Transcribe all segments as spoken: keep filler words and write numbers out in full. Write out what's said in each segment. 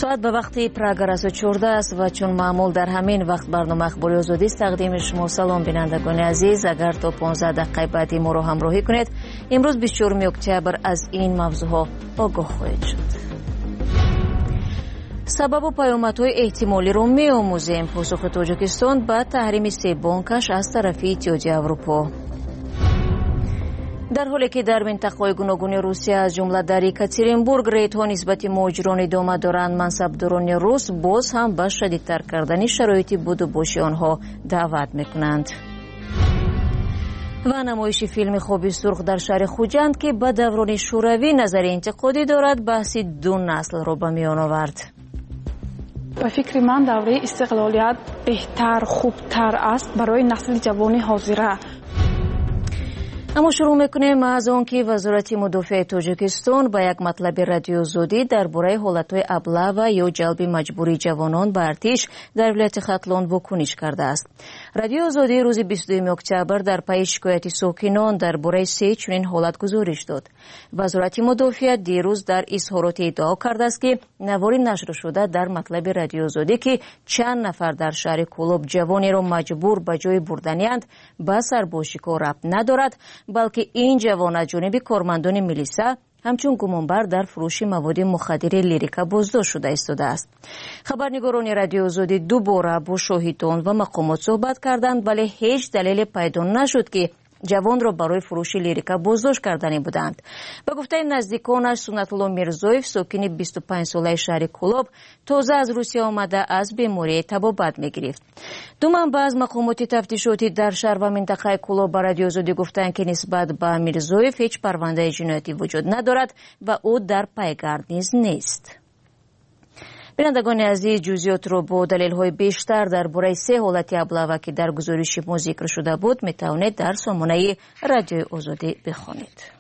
ساعت به وقت پراگ رس و چهارده است و چون معمول در همین وقت برنامه اخباری آزادی است تقدیم شما. سلام بینندگان عزیز، اگر تا پانزده دقیقه بعدی ما رو همراهی کنید. امروز بیست و چهارم اکتبر از این موضوعها آگاه خواهید شد. سبب و پیامدهای احتمالی رو می‌آموزیم. پاسخ تاجیکستان به تحریم سه بانکش از طرف اتحادیه اروپا. در حالی که در منطقه‌های گوناگون روسیه از جمله در یکاترینبورگ ریدها نسبت مهاجران ادامه دارند، منصبداران روس باز هم به شدیدتر کردن شرایط بود و باشی آنها دعوت می‌کنند. و نمایش فیلم خوابی سرخ در شهر خوجند که به دوران شوروی نظر انتقادی دارد، بحث دو نسل را به میان آورد. به فکر من دوره استقلالیت بهتر خوبتر است برای نسل جوان حاضره. اما شروع میکنیم از آن که وزارت مدافع تاجیکستان با یک مطلب رادیو زودی درباره حالتهای ابله یا جلب مجبوری جوانان به ارتش در ولایت ختلان واکنش کرده است. رادیو زودی روز بیست و دوم اکتبر در پی شکایت ساکنان درباره سه چنین حالت گزارش داد. وزارت مدافع دیروز در اظهارات ادعا کرده است که نواری نشر شده در مطلب رادیو زودی که چند نفر در شهر کولوب جوانی را مجبور به جای بردنی‌اند به سربازشکار ربط ندارد، بلکه این جوان از جانب کارمندان میلیسا همچون گمانبر در فروش مواد مخدر لیریکا بازداشت شده ایستاده است. خبرنگاران رادیو زودی دوباره با شاهدان و مقامات صحبت کردند، ولی هیچ دلیل پیدا نشد که جوان را برای فروش لیریکا بازداشت کردنی بودند. به گفته نزدیکانش سنت الله میرزویف ساکن بیست و پنج ساله شهر کولوب تازه از روسیه آمده از بیماری تبابت میگرفت. دو منبع از مقامات تفتیشاتی در شهر و منطقه کولوب به رادیو زودی گفتند که نسبت به میرزویف هیچ پرونده جنایتی وجود ندارد و او در پیگرد نیز نیست. بینندگان عزیز، جزئیات را با دلیل‌های بیشتر درباره سه حالت ابله که در گزارش ما ذکر شده بود میتوانید در سامانه رادیو آزادی بخوانید.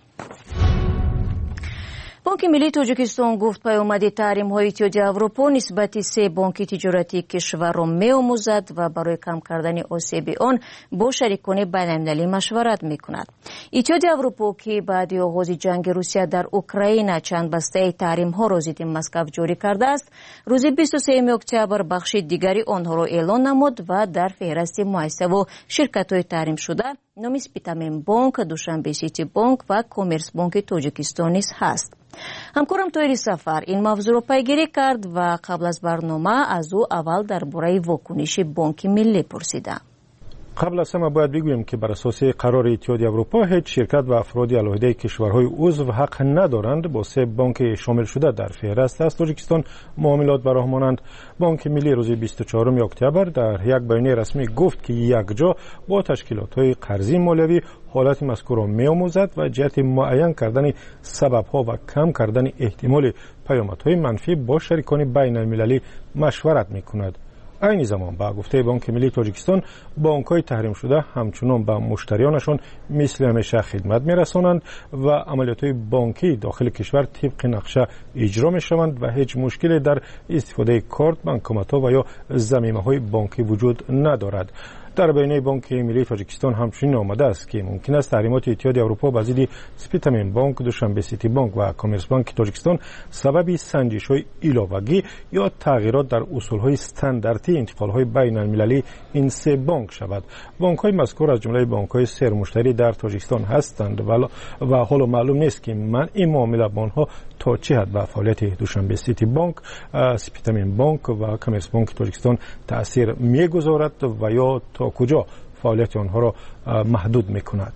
بانک ملی تاجیکستان گفت پیامد تحریم‌های اتحادیه اروپا نسبت سه بانک تجارتی کشور را می‌آموزد و برای کم کردن آسیب آن با شریکان بین‌المللی مشورت می‌کند. اتحادیه اروپا که بعد از آغاز جنگ روسیه در اوکراین چند بسته تحریم‌ها را ضد مسکو جاری کرده است، روز بیست و سوم اکتبر بخش دیگری آنها را اعلان نمود و در فهرست مؤسسه و شرکت‌های تحریم شده نام سپیتامین بانک، دوشنبه سیتی بانک و کامرس بانک تاجیکستان نیز هست. همکارم توی سفر این موضوع را پیگیری کرد و قبل از برنامه از او اول درباره واکنش بانک ملی پرسیدم. قبل از همه باید بگویم که بر اساس قرار اتحادیه اروپا هیچ شرکت و افرادی علیحده کشورهای عضو حق ندارند با سه بانک شامل شده در فهرست از تاجیکستان معاملات به راه مانند. بانک ملی روز بیست و چهارم اکتبر در یک بیانیه رسمی گفت که یک جا با تشکیلات‌های قرضی مالیوی حالت مذکور را می‌آموزد و جهت معین کردن سبب‌ها و کم کردن احتمال پیامدهای منفی با شریکان بین‌المللی مشورت می‌کند. این زمان با گفته بانک ملی تاجیکستان بانک‌های تحریم شده همچنان به مشتریانشان مثل همیشه خدمت می‌رسانند و عملیات‌های بانکی داخل کشور طبق نقشه اجرا می‌شوند و هیچ مشکلی در استفاده کارت، بانکومات‌ها و یا ضمیمه‌های بانکی وجود ندارد. در بیانیه بانک ملی تاجیکستان همچنین آمده است که ممکن است تحریمات اتحادیه اروپا به ضد سپیتامین بانک، دوشنبه سیتی بانک و کامرس بانک تاجیکستان سبب سنجش‌های علاوه‌ای یا تغییرات در اصول‌های استانداردی انتقال‌های بین‌المللی این سه بانک شود. بانک‌های مذکور از جمله بانک‌های سرمشتری در تاجیکستان هستند و حالا معلوم نیست که من این معامله با آنها تا چه حد به فعالیت دوشنبه سیتی بانک، سپیتامین بانک و کامرس بانک تاجیکستان تأثیر می‌گذارد و یا تا کجا فعالیت آنها را محدود می‌کند.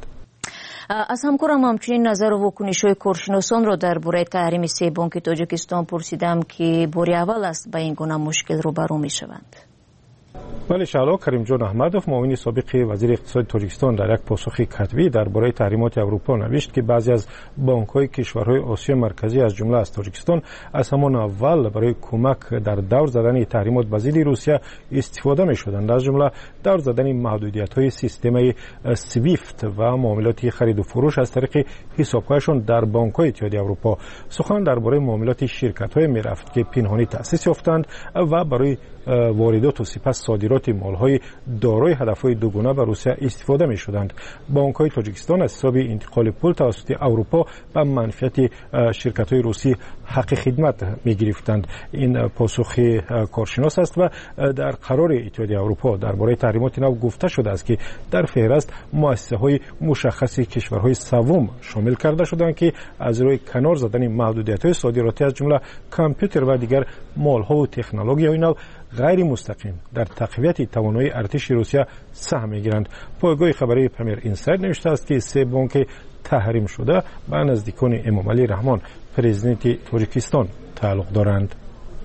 از همکارم همچنین نظر و واکنش‌های کارشناسان را درباره تحریم سه بانک تاجیکستان پرسیدم که بار اول است با این گونه مشکل روبرو می‌شوند. ولی شعلا کریم جان احمدوف معاون سابق وزیر اقتصاد تاجیکستان در یک پاسخ کتبی درباره تحریمات اروپا نوشت که بعضی از بانک‌های کشورهای آسیا مرکزی از جمله از تاجیکستان از همان اول برای کمک در دور زدن تحریمات به ضد روسیه استفاده می‌شدند، از جمله دور زدن محدودیت‌های سیستم سویفت و معاملات خرید و فروش از طریق حساب‌هایشان در بانک‌های اتحادیه اروپا. سخن درباره معاملات شرکت‌های میرفت که پنهانی تأسیس یافتند و برای واردات و سپس صادرات مالهای دارای هدفهای دوگانه به روسیه استفاده می شدند. بانک‌های تاجیکستان از حساب انتقال پول توسط اروپا به منفعت شرکت‌های روسی حق خدمت می گرفتند. این پاسخ کارشناس است و در قرار اتحادیه اروپا درباره تحریمات نو گفته شده است که در فهرست مؤسسه‌های مشخص کشورهای سوم شامل کرده شدند که از روی کنار زدن محدودیت‌های صادراتی از جمله کامپیوتر و دیگر مال‌ها و تکنولوژی‌های نو غیر مستقیم در تقویت توانایی ارتش روسیه سهم می‌گیرند. پایگاه خبری پرمیر اینساید نوشته است که سه بانک تحریم شده به نزدیکان امامعلی رحمان پرزیدنت تاجیکستان تعلق دارند.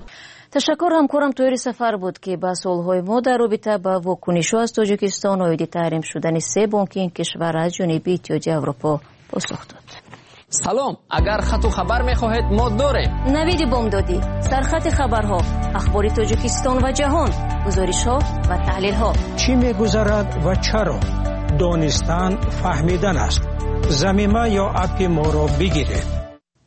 تشکر همکارم تویری سفر بود که با سالهای ما در رابطه با واکنش‌ها از تاجیکستان آید تحریم شدن سه بانک این کشور از جانب اتحادیه اروپا پاسخ داد. سلام، اگر خط و خبر می‌خواهید ما داریم. نوید بامدادی، سرخط خبرها، اخبار تاجیکستان و جهان، گزارش‌ها و تحلیل‌ها. چی می‌گذرد و چرا؟ دانستن فهمیدن است. زمینه یا اپ ما را بگیرید.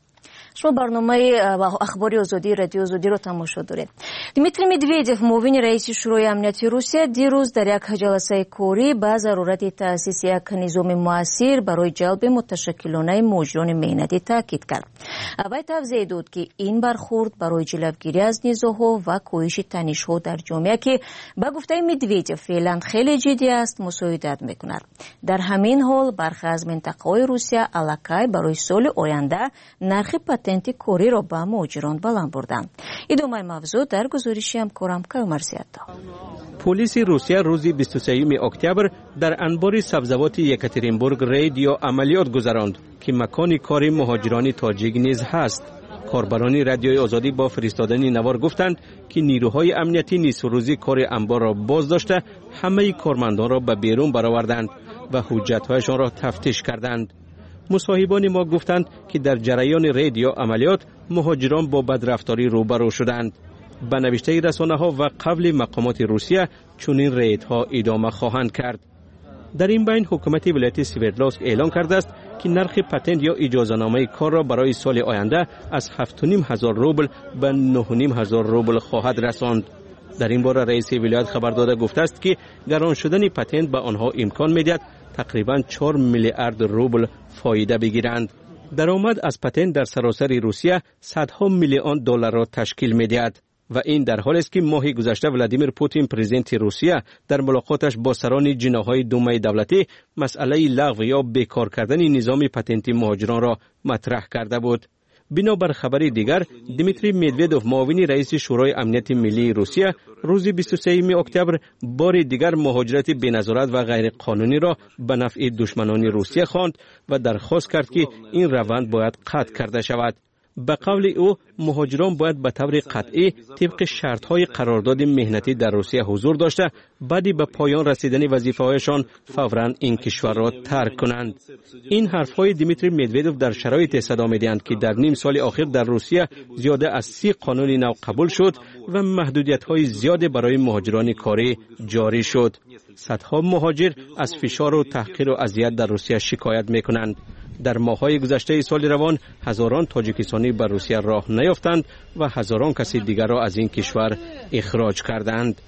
شما برنامه اخباری آزادی رادیو آزادی رو تماشا دارید. دیمیتری مدویدف معاون رئیس شورای امنیتی روسیه دیروز در یک جلسه کاری به ضرورت تأسیس یک نظام مؤثر برای جلب متشکلانه مجرمان مهنتی تاکید کرد. وی توضیح داد که این برخورد برای جلوگیری از نزاع‌ها و کاهش تنش‌ها در جامعه که به گفته مدویدف فعلا خیلی جدی است مساعدت می‌کند. در همین حال برخی از منطقه‌های روسیه الکی برای سال آینده نرخ پاتنت کاری را به مهاجران بلند بردند. ادامه موضوع در گزارشی همکارم کامرسیاتا. پلیس روسیه روز بیست و سوم اکتبر در انبار سبزوات یکاترینبورگ رید یا عملیات گذراند که مکان کار مهاجران تاجیک نیز هست. کاربران رادیوی آزادی با فرستادن نوار گفتند که نیروهای امنیتی نصف روزی کار انبار را باز داشته همه کارمندان را به بیرون برآوردند و حجت‌هایشان را تفتیش کردند. مصاحبان ما گفتند که در جریان رید یا عملیات مهاجران با بدرفتاری روبرو شدند. به نوشته رسانه‌ها و قبل مقامات روسیه چنین ریدها ادامه خواهند کرد. در این بین حکومت ولایت سوردلوسک اعلام کرده است که نرخ پتنت یا اجازه‌نامه کار را برای سال آینده از هفت و نیم هزار روبل به نه و نیم هزار روبل خواهد رساند. در این باره رئیس ولایت خبر داده گفته است که گران شدن پتنت به آنها امکان می‌دهد تقریباً چهار میلیارد روبل فایده بگیرند. درآمد از پتنت در سراسر روسیه صدها میلیون دلار را تشکیل می‌دهد و این در حالی است که ماه گذشته ولادیمیر پوتین پرزیدنت روسیه در ملاقاتش با سران جناح‌های دومای دولتی مسئله لغو یا بیکار کردن نظام پتنتی مهاجران را مطرح کرده بود. بنابر خبری دیگر دیمیتری مدویدوف معاون رئیس شورای امنیت ملی روسیه روز بیست و سوم اکتبر بار دیگر مهاجرت بی‌نظارت و غیر قانونی را به نفع دشمنان روسیه خواند و درخواست کرد که این روند باید قطع کرده شود. به قول او مهاجران باید به طور قطعی طبق شرط‌های قرارداد مهنتی در روسیه حضور داشته بعدی به پایان رسیدن وظیفه‌هایشان فوراً این کشور را ترک کنند. این حرف‌های دیمیتری مدویدوف در شرایط صدا می‌دهند که در نیم سال اخیر در روسیه زیاده از سی قانون نو قبول شد و محدودیت‌های زیاد برای مهاجران کاری جاری شد. صدها مهاجر از فشار و تحقیر و اذیت در روسیه شکایت می‌کنند. در ماه‌های گذشته سال روان هزاران تاجیکستانی به روسیه راه نیافتند و هزاران کسی دیگر را از این کشور اخراج کردند.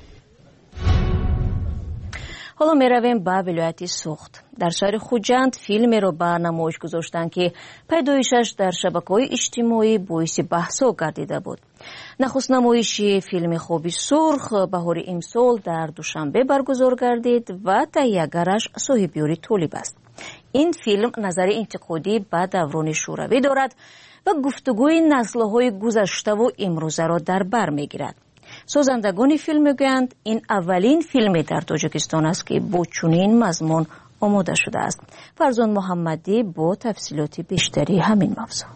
حالا می رویم به ولایت سوخت. در شهر خوجند فیلم را به نمایش گذاشتند که پیدایشش در شبکه‌های اجتماعی باعث بحث‌ها گردیده بود. نخست نمایش فیلم خوابی سرخ بهار امسال در دوشنبه برگزار گردید و تهیه‌گرش صاحبیاری طالب است. این فیلم نظر انتقادی به دوران شوروی دارد و گفتگوی نسل‌های گذشته و امروزه را در بر می‌گیرد. سازندگان فیلم میگویند این اولین فیلم در تاجیکستان است که با چنین مضمون آماده شده است. فرزان محمدی با تفصیلات بیشتری همین موضوع.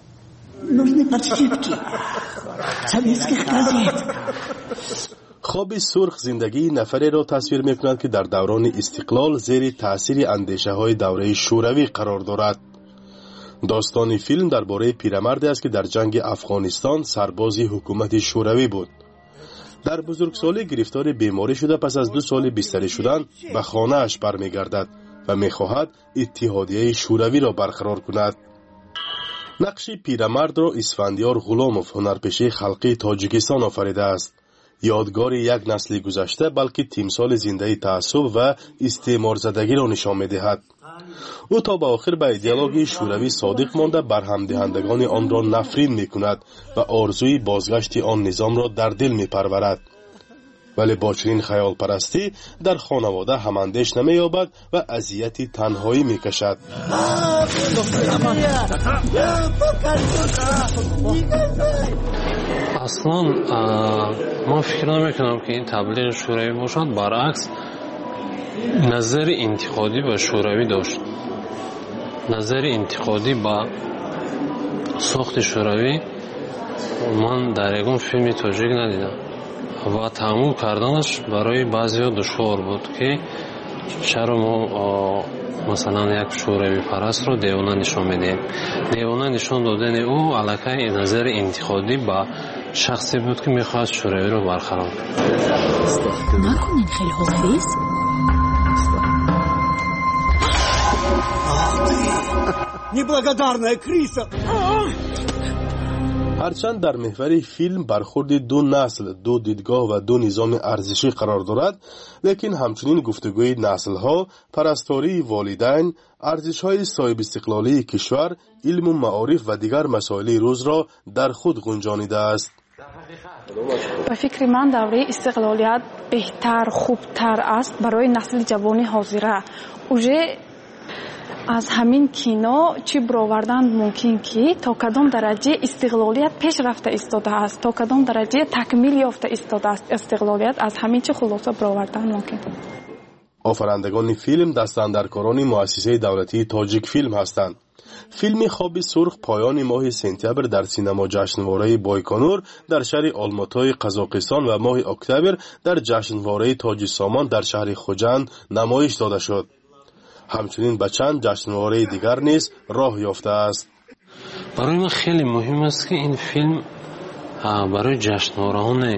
خواب سرخ زندگی نفری را تصویر می‌کند که در دوران استقلال زیر تأثیر اندیشه‌های دوره شوروی قرار دارد. داستان فیلم درباره پیرمردی است که در جنگ افغانستان سرباز حکومت شوروی بود. در بزرگسالی گرفتار بیماری شده پس از دو سال بستری شدن به خانه اش برمیگردد و میخواهد اتحادیه شوروی را برقرار کند. نقش پیرمرد را اسفندیار غلاموف هنرپیشه خلقی تاجیکستان آفریده است. یادگار یک نسل گذشته بلکه تمثال زنده تعصب و استعمارزدگی را نشان می‌دهد. او تا به آخر به ایدئولوژی شوروی صادق مانده برهم دهندگان آن را نفرین می‌کند و آرزوی بازگشت آن نظام را در دل می‌پرورد. ولی با چنین خیال پرستی در خانواده هماندیش نمی‌یابد و اذیتی تنهایی می‌کشد. اصلا من فکر نمی‌کنم که این تبلیغ شوروی باشد، برعکس نظر انتقادی به شوروی داشت. نظر انتقادی به ساخت شوروی من در یگان فیلم تاجیک ندیدم و تحمل کردنش برای بعضی‌ها دشوار بود که چرا ما مثلا یک شوروی پرست رو دیوانه نشان میدیم. دیوانه نشان دادن او علاقه نظر انتقادی به شخصی بود که میخواست شوروی رو برقرار کنه. نکنین خیلی حوصله نبлагодарная крыса. هرچند در محور فیلم برخورد دو نسل، دو دیدگاه و دو نظام ارزشی قرار دارد، لیکن همچنین گفتگوی نسل‌ها، پرستاری والدین، ارزش‌های صاحب استقلالی کشور، علم و معارف و دیگر مسائل روز را در خود گنجانیده است. با فکر من دوره استقلالیت بهتر خوبتر است برای نسل جوانی حاضره. اوجه از همین کینو چی برآوردن ممکن که تا کدام درجه استقلالیت پیش رفته ایستاده است، تا کدام درجه تکمیل یافته ایستاده است استقلالیت، از همین چی خلاصه برآوردن ممکن. آفرندگان فیلم دستاندرکاران مؤسسه دولتی تاجیک فیلم هستند. فیلم خواب سرخ پایان ماه سپتامبر در سینما جشنواره بایکانور در شهر آلماتای قزاقستان و ماه اکتبر در جشنواره تاج سامان در شهر خوجند نمایش داده شد. همچنین به چند جشنواره دیگر نیز راه یافته است. برای من خیلی مهم است که این فیلم برای جشنواره‌های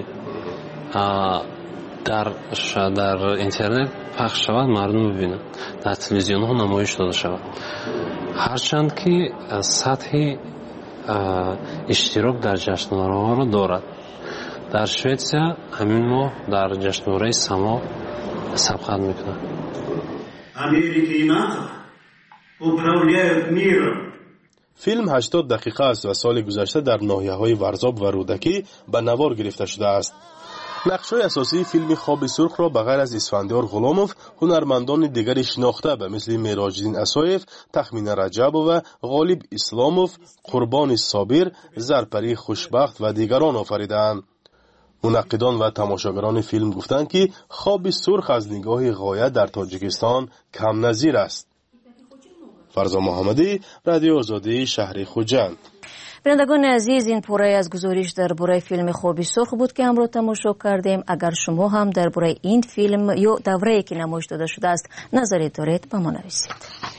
در در اینترنت پخش شود، مردم ببینند، در تلویزیون ها نمایش داده شود. هرچند که سطح اشتراک در جشنواره ها را دارد. در شویتزیا همین ماه در جشنواره سما سبقت میکنند. Америка и НАТО управляют миром. فیلم هشتاد دقیقه است و سال گذشته در ناحیه‌های ورزاب و رودکی به نوار گرفته شده است. نقش‌های اساسی فیلم خواب سرخ را بغیر از اسفندیار غلاموف، هنرمندان دیگری شناخته به مثل میراج‌الدین اسایف، تخمین رجب و غالب اسلاموف، قربان صابر، زرپری خوشبخت و دیگران آفریدند. منقدان و تماشاگران فیلم گفتند که خواب سرخ از نگاه غایت در تاجیکستان کم نظیر است. فرزا محمدی، رادیو آزادی، شهر خوجند. بینندگان عزیز، این پاره از گزارش درباره فیلم خواب سرخ بود که امروز تماشا کردیم. اگر شما هم درباره این فیلم یا دوره‌ای که نمایش داده شده است نظری دارید به ما نویسید.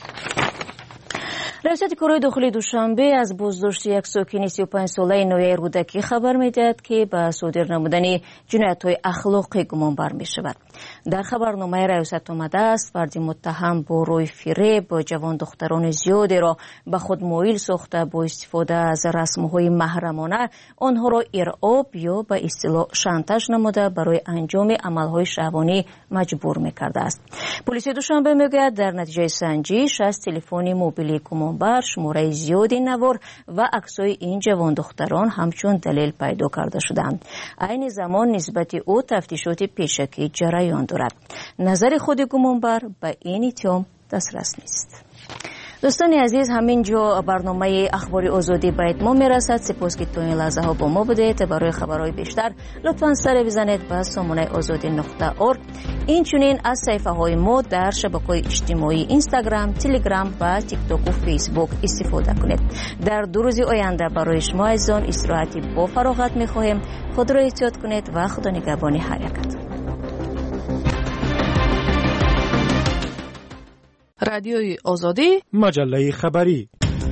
رئیست کارهای داخلی دوشنبه از بازداشت یک ساکن سی و پنج ساله نویه رودکی خبر می‌دهد که به صادر نمودن جنایت‌های اخلاقی گمانبر می‌شود. در خبرنامه رئیست آمده است فردی متهم با روی فریب جوان دختران زیادی را به خود مایل ساخته با استفاده از رسم‌های محرمانه آنها را ارعاب یا به اصطلاح شانتاژ نموده برای انجام عمل‌های شهوانی مجبور می‌کرده است. پلیس دوشنبه می‌گوید در نتیجه سنجی شصت تلفن موبیل گمانبر، شماره زیادی نوار و عکس‌های این جوان دختران همچون دلیل پیدا کرده شدند. عین زمان نسبت او تفتیشات پیشکی جریان دارد. نظر خود گمانبر به این اتهام دسترس نیست. دوستان عزیز، همین جا برنامه اخبار آزادی به اتمام میرسد. سپاس که تا این لحظه ها با ما بودید. برای خبرهای بیشتر لطفاً سر بزنید به سامانه آزادی نقطه اورگ. این چنین از صفحه های ما در شبکه‌های اجتماعی اینستاگرام، تلگرام و تیک تاک و فیسبوک استفاده کنید. در دو روز آینده برای شما عزیزان استراحتی با فراغت می‌خواهیم. خود را احتیاط کنید و خدا نگهبان هر یکتان. رادیوی آزادی، مجله خبری.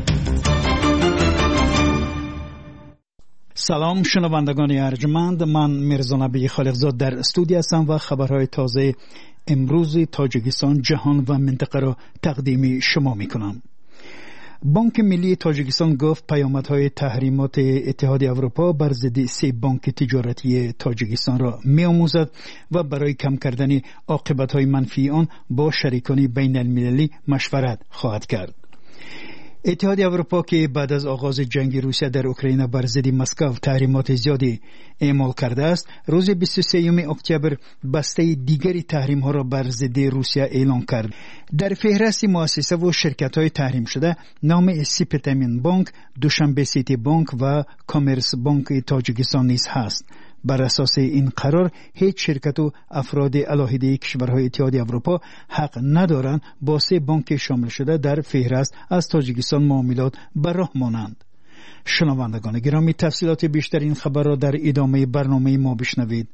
سلام شنوندگان ارجمند، من میرزا نبی خالقزاد در استودیو هستم و خبرهای تازه امروز تاجیکستان، جهان و منطقه را تقدیم شما میکنم. بانک ملی تاجیکستان گفت پیامدهای تحریمات اتحاد اروپا بر ضد سه بانک تجارتی تاجیکستان را می‌آموزد و برای کم کردن عاقبت‌های منفی آن با شریکان بین المللی مشورت خواهد کرد. اتحاد اروپا که بعد از آغاز جنگ روسیه در اوکراین بر ضد مسکو تحریمات زیادی اعمال کرده است، روز بیست و سوم اکتبر بسته دیگری تحریم ها را بر ضد روسیه اعلام کرد. در فهرست مؤسسه و شرکت های تحریم شده نام سیپتامین بانک، دوشنبه سیتی بانک و کامرس بانک تاجیکستان نیز هست. بر اساس این قرار هیچ شرکت و افراد علاهده کشورهای اتحاد اروپا حق ندارند با سه بانک شامل شده در فهرست از تاجیکستان معاملات بر راه مانند. شنوندگان گرامی، تفصیلات بیشتر این خبر را در ادامه برنامه ما بشنوید.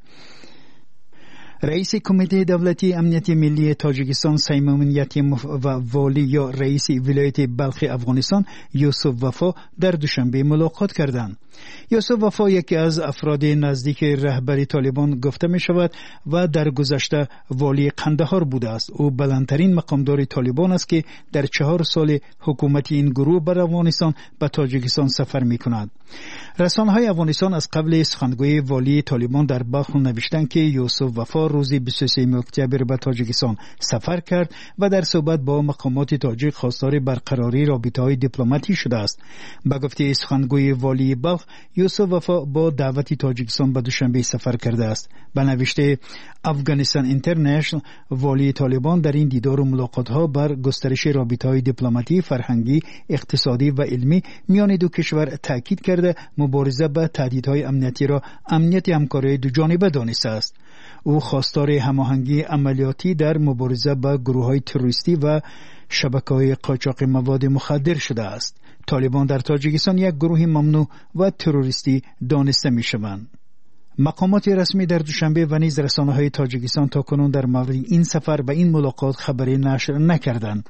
رئیس کمیته دولتی امنیت ملی تاجیکستان سیمون یتیموف و والی یا رئیس ولایت بلخ افغانستان یوسف وفا در دوشنبه ملاقات کردند. یوسف وفا یکی از افراد نزدیک رهبر طالبان گفته می شود و در گذشته والی قندهار بوده است. او بلندترین مقامدار طالبان است که در چهار سال حکومت این گروه بر افغانستان به تاجیکستان سفر می کند. رسانه‌های افغانستان از قبل سخنگوی والی طالبان در بلخ نوشتند که یوسف وفا روز بیست و سوم اکتبر به تاجیکستان سفر کرد و در صحبت با مقامات تاجیک خواستار برقراری رابطه‌های دیپلماتی شده است. به گفته سخنگوی والی بلخ، یوسف وفا با دعوت تاجیکستان به دوشنبه سفر کرده است. به نوشته افغانستان اینترنشنال، والی طالبان در این دیدار و ملاقات‌ها بر گسترش رابطه‌های دیپلماتی، فرهنگی، اقتصادی و علمی میان دو کشور تاکید کرده مبارزه با تهدیدهای امنیتی را امنیت همکاری دو جانبه دانسته است. او خواستار هماهنگی عملیاتی در مبارزه با گروه‌های تروریستی و شبکه‌های قاچاق مواد مخدر شده است. طالبان در تاجیکستان یک گروه ممنوع و تروریستی دانسته می‌شوند. مقامات رسمی در دوشنبه و نیز رسانه‌های تاجیکستان تاکنون در مورد این سفر و این ملاقات خبری نشر نکردند.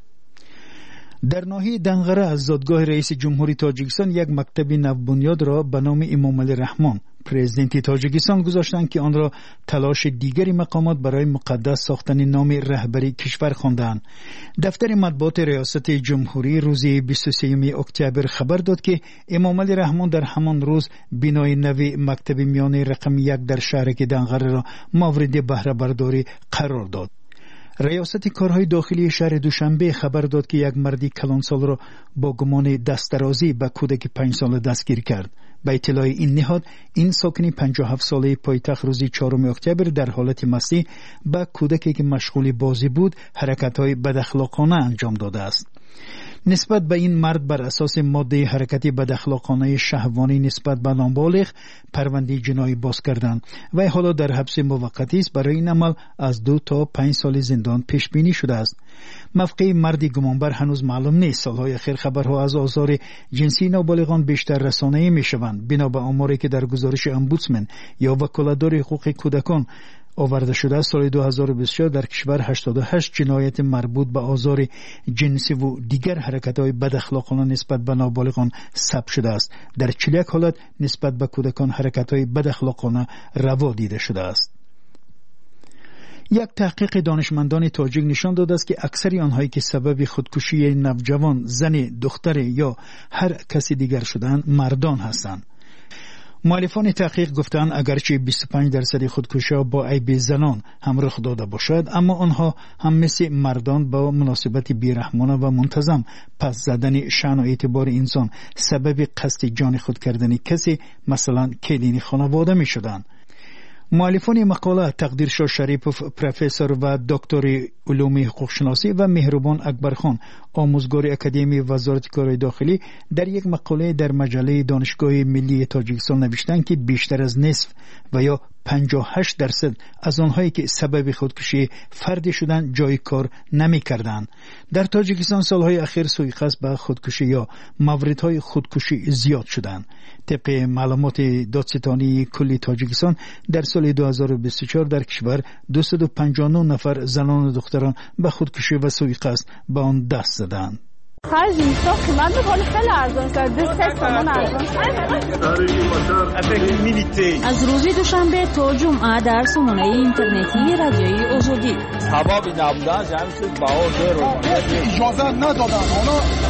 در ناحیه دنغره از زادگاه رئیس جمهوری تاجیکستان یک مکتب نوبنیاد را به نام امام علی رحمان پرزیدنت تاجیکستان گذاشتند که آن را تلاش دیگری مقامات برای مقدس ساختن نام رهبری کشور خواندند. دفتر مطبوعات ریاست جمهوری روز بیست و سوم اکتبر خبر داد که امام علی رحمان در همان روز بنای نوی مکتب میانه رقم یک در شهر دنغره را مورد بهره برداری قرار داد. ریاست کارهای داخلی شهر دوشنبه خبر داد که یک مردی کلانسال را با گمان دستدرازی به کودک پنج ساله دستگیر کرد. به اطلاع این نهاد، این ساکن پنجاه و هفت ساله پایتخت روز چهارم اکتبر در حالت مستی به کودکی که مشغول بازی بود حرکت‌های بداخلاقانه انجام داده است. نسبت به این مرد بر اساس ماده حرکتی بداخلاقانه شهوانی نسبت به نابالغ پرونده جنایی باز کردند و حالا در حبس موقتی است. برای این عمل از دو تا پنج سال زندان پیش بینی شده است. موقع مردی گمانبر هنوز معلوم نیست. سالهای اخیر خبرها از آزار جنسی نابالغان بیشتر رسانه‌ای می‌شوند. بنا به آماری که در گزارش امبودسمن یا وکالتدار حقوق کودکان آورده شده، سال دو هزار و بیست و چهار در کشور هشتاد و هشت جنایت مربوط به آزار جنسی و دیگر حرکت‌های بداخلاقانه نسبت به نابالغان ثبت شده است. در چهل و یک حالت نسبت به کودکان حرکت‌های بداخلاقانه روا دیده شده است. یک تحقیق دانشمندان تاجیک نشان داده است که اکثر آنهایی که سبب خودکشی نوجوان، زن، دختر یا هر کسی دیگر شدند مردان هستند. مؤلفان تحقیق گفتند اگرچه بیست و پنج درصد خودکشی‌ها با عیب زنان هم رخ داده باشد، اما آنها هم مثل مردان با مناسبت بیرحمانه و منتظم پس زدن شأن و اعتبار انسان سبب قصد جان خود کردن کسی، مثلا کلین خانواده می شدند. مؤلفان مقاله تقدیرشاه شریپوف پروفسور و دکتر علوم حقوق شناسی و مهربان اکبرخان آموزگار اکادمی وزارت کارهای داخلی در یک مقاله در مجله دانشگاه ملی تاجیکستان نوشتند که بیشتر از نصف و یا پنجاه و هشت درصد از آنهایی که سبب خودکشی فرد شدند جای کار نمی کردند. در تاجیکستان سالهای اخیر سوءقصد به خودکشی یا موردهای خودکشی زیاد شدند. طبق معلومات دادستانی کلی تاجیکستان در سال دو هزار و بیست و چهار در کشور دویست و پنجاه و نه نفر زنان و دختران به خودکشی و سوءقصد به آن دست زدند. خرج اینستا قیمت بخوری خیلی ارزان شد. دو سه تومان ارزان شد. از روز دوشنبه تا جمعه در سامانه اینترنتی رادیوی آزادی سبب نبودن جمع شد با آزار رو اجازه ندادن. حالا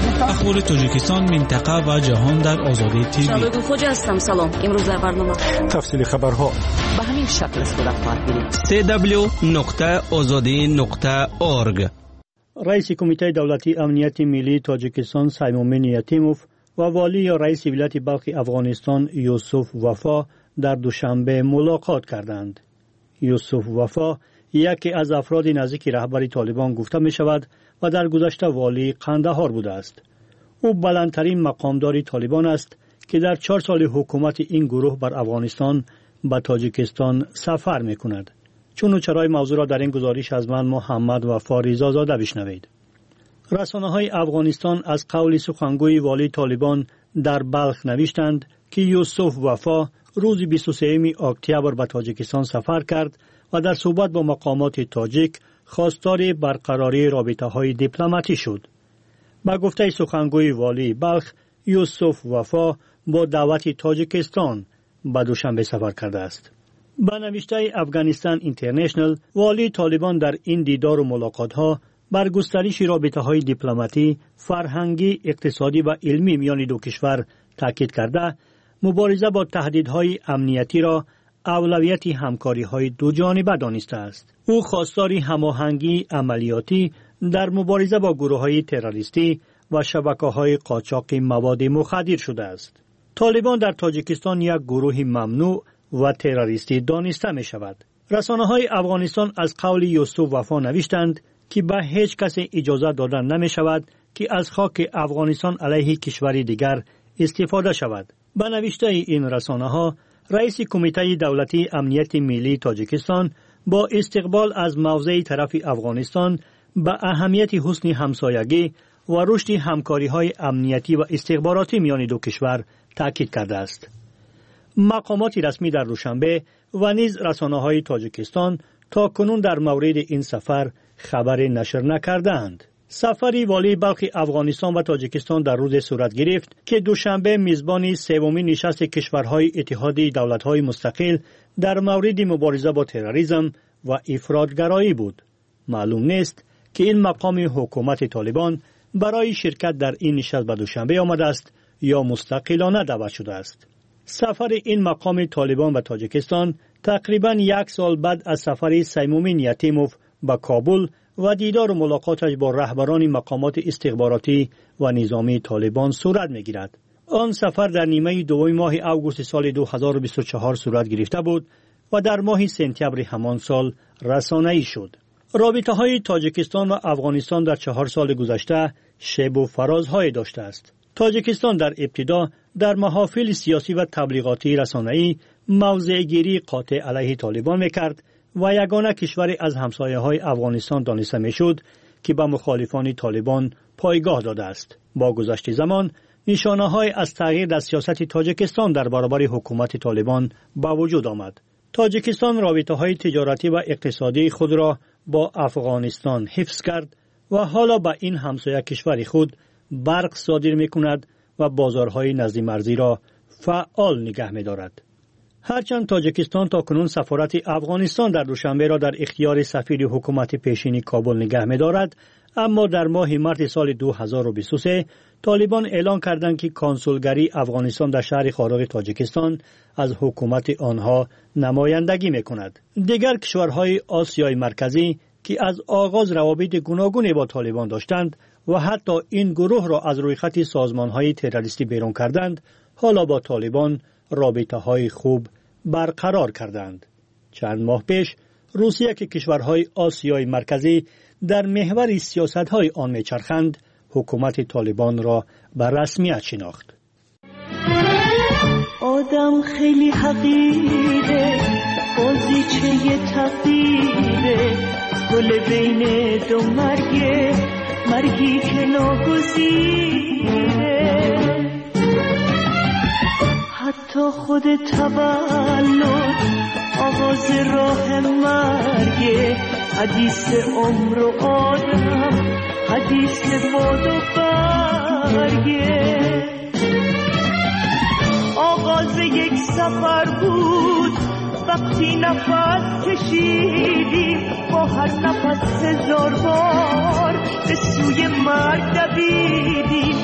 اخبار تاجیکستان، منطقه و جهان در آزادی تیوی. شادو خوجا هستم. سلام. امروز در برنامه تفصیل خبرها به همین شکل است که خواهد بینید. سی دبلیو نقطه آزادی نقطه اورگ. رئیس کمیته دولتی امنیت ملی تاجیکستان سیمومین یتیموف و والی یا رئیس ولایت بلخ افغانستان یوسف وفا در دوشنبه ملاقات کردند. یوسف وفا یکی از افراد نزدیک رهبر طالبان گفته می شود و در گذشته والی قندهار بوده است. او بلندترین مقامدار طالبان است که در چهار سال حکومت این گروه بر افغانستان به تاجیکستان سفر می کند. چون و چرای موضوع را در این گزارش از من محمد وفا رضازاده بشنوید. رسانه‌های افغانستان از قول سخنگوی والی طالبان در بلخ نوشتند که یوسف وفا روز بیست و سوم اکتبر به تاجیکستان سفر کرد و در صحبت با مقامات تاجیک خواستار برقراری رابطه‌های دیپلماتی شد. با گفته سخنگوی والی بلخ، یوسف وفا با دعوت تاجیکستان به دوشنبه سفر کرده است. با نوشته افغانستان اینترنشنال، والی طالبان در این دیدار و ملاقات‌ها بر گسترش رابطه‌های دیپلماتی، فرهنگی، اقتصادی و علمی میان دو کشور تاکید کرده، مبارزه با تهدیدهای امنیتی را اولویت همکاری‌های دو جانبه دانسته است. او خواستار هماهنگی عملیاتی در مبارزه با گروه‌های تروریستی و شبکه‌های قاچاق مواد مخدر شده است. طالبان در تاجیکستان یک گروه ممنوع و تروریستی دانسته می شود. رسانه‌های افغانستان از قول یوسف وفا نوشتند که به هیچ کس اجازه دادن نمی شود که از خاک افغانستان علیه کشوری دیگر استفاده شود. به نوشته این رسانه‌ها، رئیس کمیته دولتی امنیت ملی تاجیکستان با استقبال از موضع طرف افغانستان به اهمیت حسن همسایگی و رشد همکاری‌های امنیتی و استخباراتی میان دو کشور تاکید کرده است. مقامات رسمی در دوشنبه و نیز رسانه‌های تاجیکستان تا کنون در مورد این سفر خبر نشر نکردند. سفری والی بلخ افغانستان و تاجیکستان در روز صورت گرفت که دوشنبه میزبان سومین نشست کشورهای اتحادیه دولت‌های مستقل در مورد مبارزه با تروریسم و افراطگرایی بود. معلوم نیست که این مقام حکومت طالبان برای شرکت در این نشست به دوشنبه آمده است یا مستقلانه دعوت شده است. سفر این مقام طالبان به تاجیکستان تقریباً یک سال بعد از سفر سیمومین یتیموف به کابل و دیدار و ملاقاتش با رهبران مقامات استخباراتی و نظامی طالبان صورت می‌گیرد. آن سفر در نیمه دوم ماه آگوست سال دو هزار و بیست و چهار صورت گرفته بود و در ماه سپتامبر همان سال رسانه‌ای شد. رابطه‌های تاجیکستان و افغانستان در چهار سال گذشته شیب و فرازهای داشته است. تاجیکستان در ابتدا در محافل سیاسی و تبلیغاتی رسانه‌ای موضع‌گیری قاطع علیه طالبان می‌کرد و یگانه کشور از همسایه‌های افغانستان دانسته می‌شد که به مخالفان طالبان پایگاه داده است. با گذشت زمان نشانه‌های از تغییر در سیاست تاجیکستان در برابر حکومت طالبان به وجود آمد. تاجیکستان رابطه‌های تجارتی و اقتصادی خود را با افغانستان حفظ کرد و حالا به این همسایه کشور خود برق صادر می‌کند و بازارهای نزد مرزی را فعال نگه می‌دارد. هرچند تاجیکستان تا کنون سفارت افغانستان در دوشنبه را در اختیار سفیر حکومت پیشین کابل نگه می‌دارد، اما در ماه مارس سال دو هزار و بیست و سه طالبان اعلان کردند که کنسولگری افغانستان در شهر خارق تاجیکستان از حکومت آنها نمایندگی می‌کند. دیگر کشورهای آسیای مرکزی که از آغاز روابط گوناگونی با طالبان داشتند و حتی این گروه را از روی خط سازمان‌های تروریستی بیرون کردند، حالا با طالبان رابطه‌های خوب برقرار کردند. چند ماه پیش روسیه که کشورهای آسیای مرکزی در محور سیاست‌های آن می‌چرخند، حکومت طالبان را به رسمیت شناخت. آدم خیلی حقیره، بازیچه تقدیره، گل بین دو مرگه، مرگی که ناگزیره. حتی خود تولد آغاز راه مرگه، حدیث عمر و آدم، حدیث باد و برگه. آغاز یک سفر بود وقتی نفس کشیدیم، با هر نفس هزار بار به سوی مرگ دویدیم.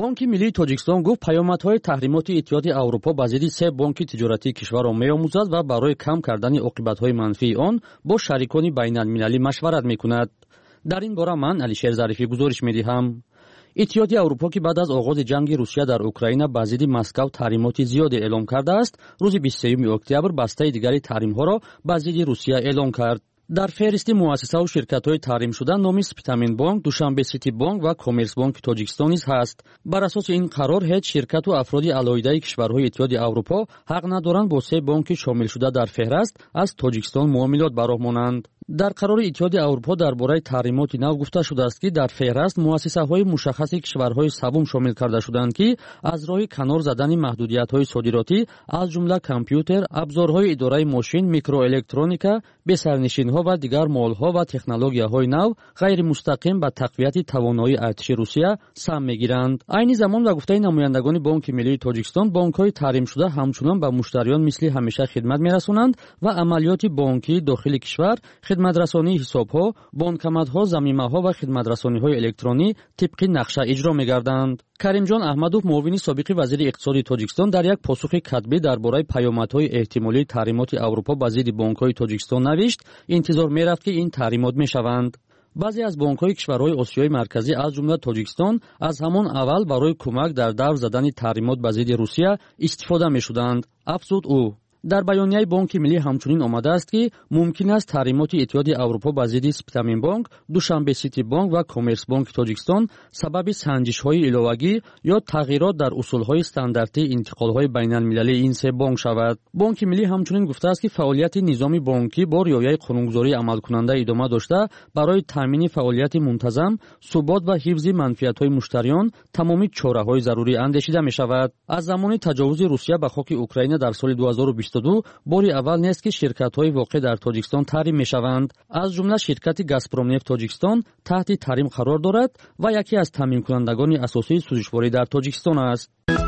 бонки миллии тоҷикистон гуфт паёмадҳои таҳримоти иттиҳоди аврупо ба зидди се бонки тиҷоратии кишварро меомӯзад ва барои кам кардани оқибатҳои манфии он бо шарикони байналмилалӣ машварат мекунад. дар ин бора ман алишер зарифӣ гузориш медиҳам. иттиҳоди аврупо ки баъд аз оғози ҷанги русия дар украина ба зидди москав таҳримоти зиёде эълон кардааст, рӯзи бисту сеюми октябр бастаи дигари таҳримҳоро ба зидди русия эълон кард. дар феҳристи муассисаву ширкатҳои таҳримшуда номи Спитаминбонк, Душанбе Сити Бонк ва Коммерсбонки Тоҷикистон низ ҳаст. бар асоси ин қарор ҳеҷ ширкату афроди алоҳидаи кишварҳои иттиҳоди аврупо ҳақ надоранд бо се бонки шомилшуда дар феҳраст аз Тоҷикистон муомилот ба роҳ монанд. дар қарори иттиҳоди аврупо дар бораи таҳримоти нав гуфта шудааст, ки дар феҳраст муассисаҳои мушаххаси кишварҳои савум шомил карда шуданд, ки аз роҳи канор задани маҳдудиятҳои содиротӣ аз ҷумла компютер, абзорҳои идораи мошин, микроэлектроника, бесарнишинҳо ва дигар молҳо ва технологияҳои нав ғайримустақим ба тақвияти тавоноии артиши Русия сам мегиранд. айни замон ба гуфтаи намояндагони Бонки миллии Тоҷикистон, бонкҳои таҳримшуда ҳамчунон ба муштариён мисли ҳамеша хидмат мерасонанд ва амалиёти бонкӣ дохили кишвар, хидматрасонии ҳисобҳо, бонкоматҳо, замимаҳо ва хидматрасониҳои электронӣ тибқи нақша иҷро мегарданд. Каримҷон Аҳмадов, муовини собиқи вазири иқтисоди Тоҷикистон, дар як посухи катбӣ дар бораи паёмадҳои эҳтимолии таҳримоти Аврупо ба зидди бонкҳои Тоҷикистон навишт, интизор мерафт, ки ин таҳримот мешаванд. баъзе аз бонкҳои кишварҳои Осиёи марказӣ аз ҷумла Тоҷикистон аз ҳамон аввал барои кӯмак дар давр задани таҳримот ба зидди Русия истифода мешуданд, афзуд ӯ. дар баёнияи Бонки миллӣ ҳамчунин омадааст, ки мумкин аст таҳримоти иттиҳоди аврупо ба зидди Спитаминбонк, Душанбе Сити Бонк ва Коммерсбонки Тоҷикистон сабаби санҷишҳои иловагӣ ё тағйирот дар усулҳои стандартии интиқолҳои байналмилалии ин се бонк шавад. Бонки миллӣ ҳамчунин гуфтааст, ки фаъолияти низоми бонкӣ бо риояи қонунгузории амалкунанда идома дошта, барои таъмини фаъолияти мунтазам, субот ва ҳифзи манфиатҳои муштариён тамоми чораҳои зарурӣ андешида мешавад. аз замони таҷовузи Русия ба хоки Украина дар соли ду ҳазору бисту ду бори аввал нест, ки ширкатҳои воқеъ дар Тоҷикистон таҳрим мешаванд. аз ҷумла ширкати Газпромнефт Тоҷикистон таҳти таҳрим қарор дорад ва яке аз таъминкунандагони асосии сӯзишворӣ дар Тоҷикистон аст.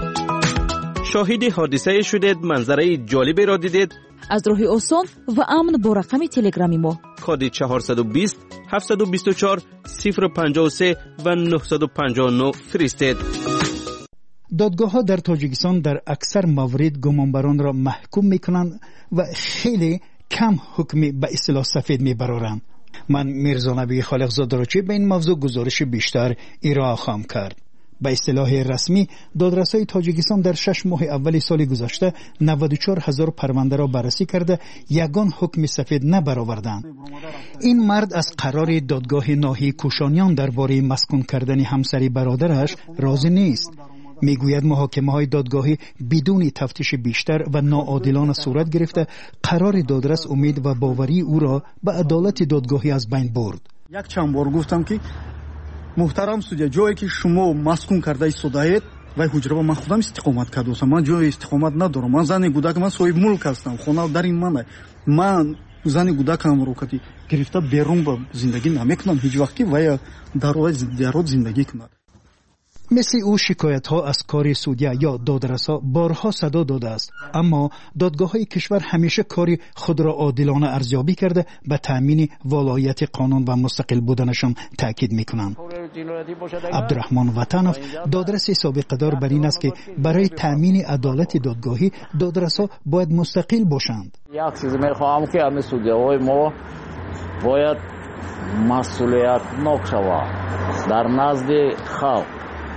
шоҳиди ҳодисае шудед, манзараи ҷолиберо дидед? аз роҳи осон ва амн бо рақами телеграми мо коди чаҳорсаду бист ҳафтсаду бисту чор сифр панҷоҳу се ва нуҳсаду панҷоҳу нӯ фиристед. додгоҳҳо дар тоҷикистон дар аксар маврид гумонбаронро маҳкум мекунанд ва хеле кам ҳукми ба ислоҳ сафед мебароранд. ман мирзонабии холиқзодорочӣ ба ин мавзӯъ гузориши бештар ироа хоҳам кард. ба истилоҳи расмӣ додрасои тоҷикистон дар шаш моҳи аввали соли гузашта наваду чор ҳазор парвандаро баррасӣ карда ягон ҳукми сафед набароварданд. ин мард аз қарори додгоҳи ноҳии кӯшониён дар бораи маскун кардани ҳамсари бародараш розӣ нест. мегӯяд муҳокимаҳои додгоҳӣ бидуни тафтиши бештар ва ноодилона сурат гирифта, қарори додрас умед ва боварии ӯро ба адолати додгоҳӣ аз байн бурд. як чанд бор гуфтам, ки муҳтарам судя, ҷое ки шумо маскун карда истодаед, вай ҳуҷраба ман худам истиқомат кардостам, ман ҷои истиқомат надорам, ман зани гудак, ман соҳиб мулк ҳастам, хона дари мана, ман зани гудакамро кати гирифта берун ба зиндагӣ намекунам ҳеҷ вақт, ки вай дароз зиндагӣ кунад. مثل او شکایت ها از کار سودیا یا دادرسا بارها صدا داده است، اما دادگاه های کشور همیشه کاری خود را عادلانه ارزیابی کرده به تامین ولایت قانون و مستقل بودنشان تاکید میکنند. عبدالرحمن وطنов دادرس سابق دار بر این است که برای تامین عدالت دادگاهی دادرسا باید مستقل باشند. یک چیز میخواهم که همه سودیاهای ما باید مسئولیتناک شوند در نزد خلق.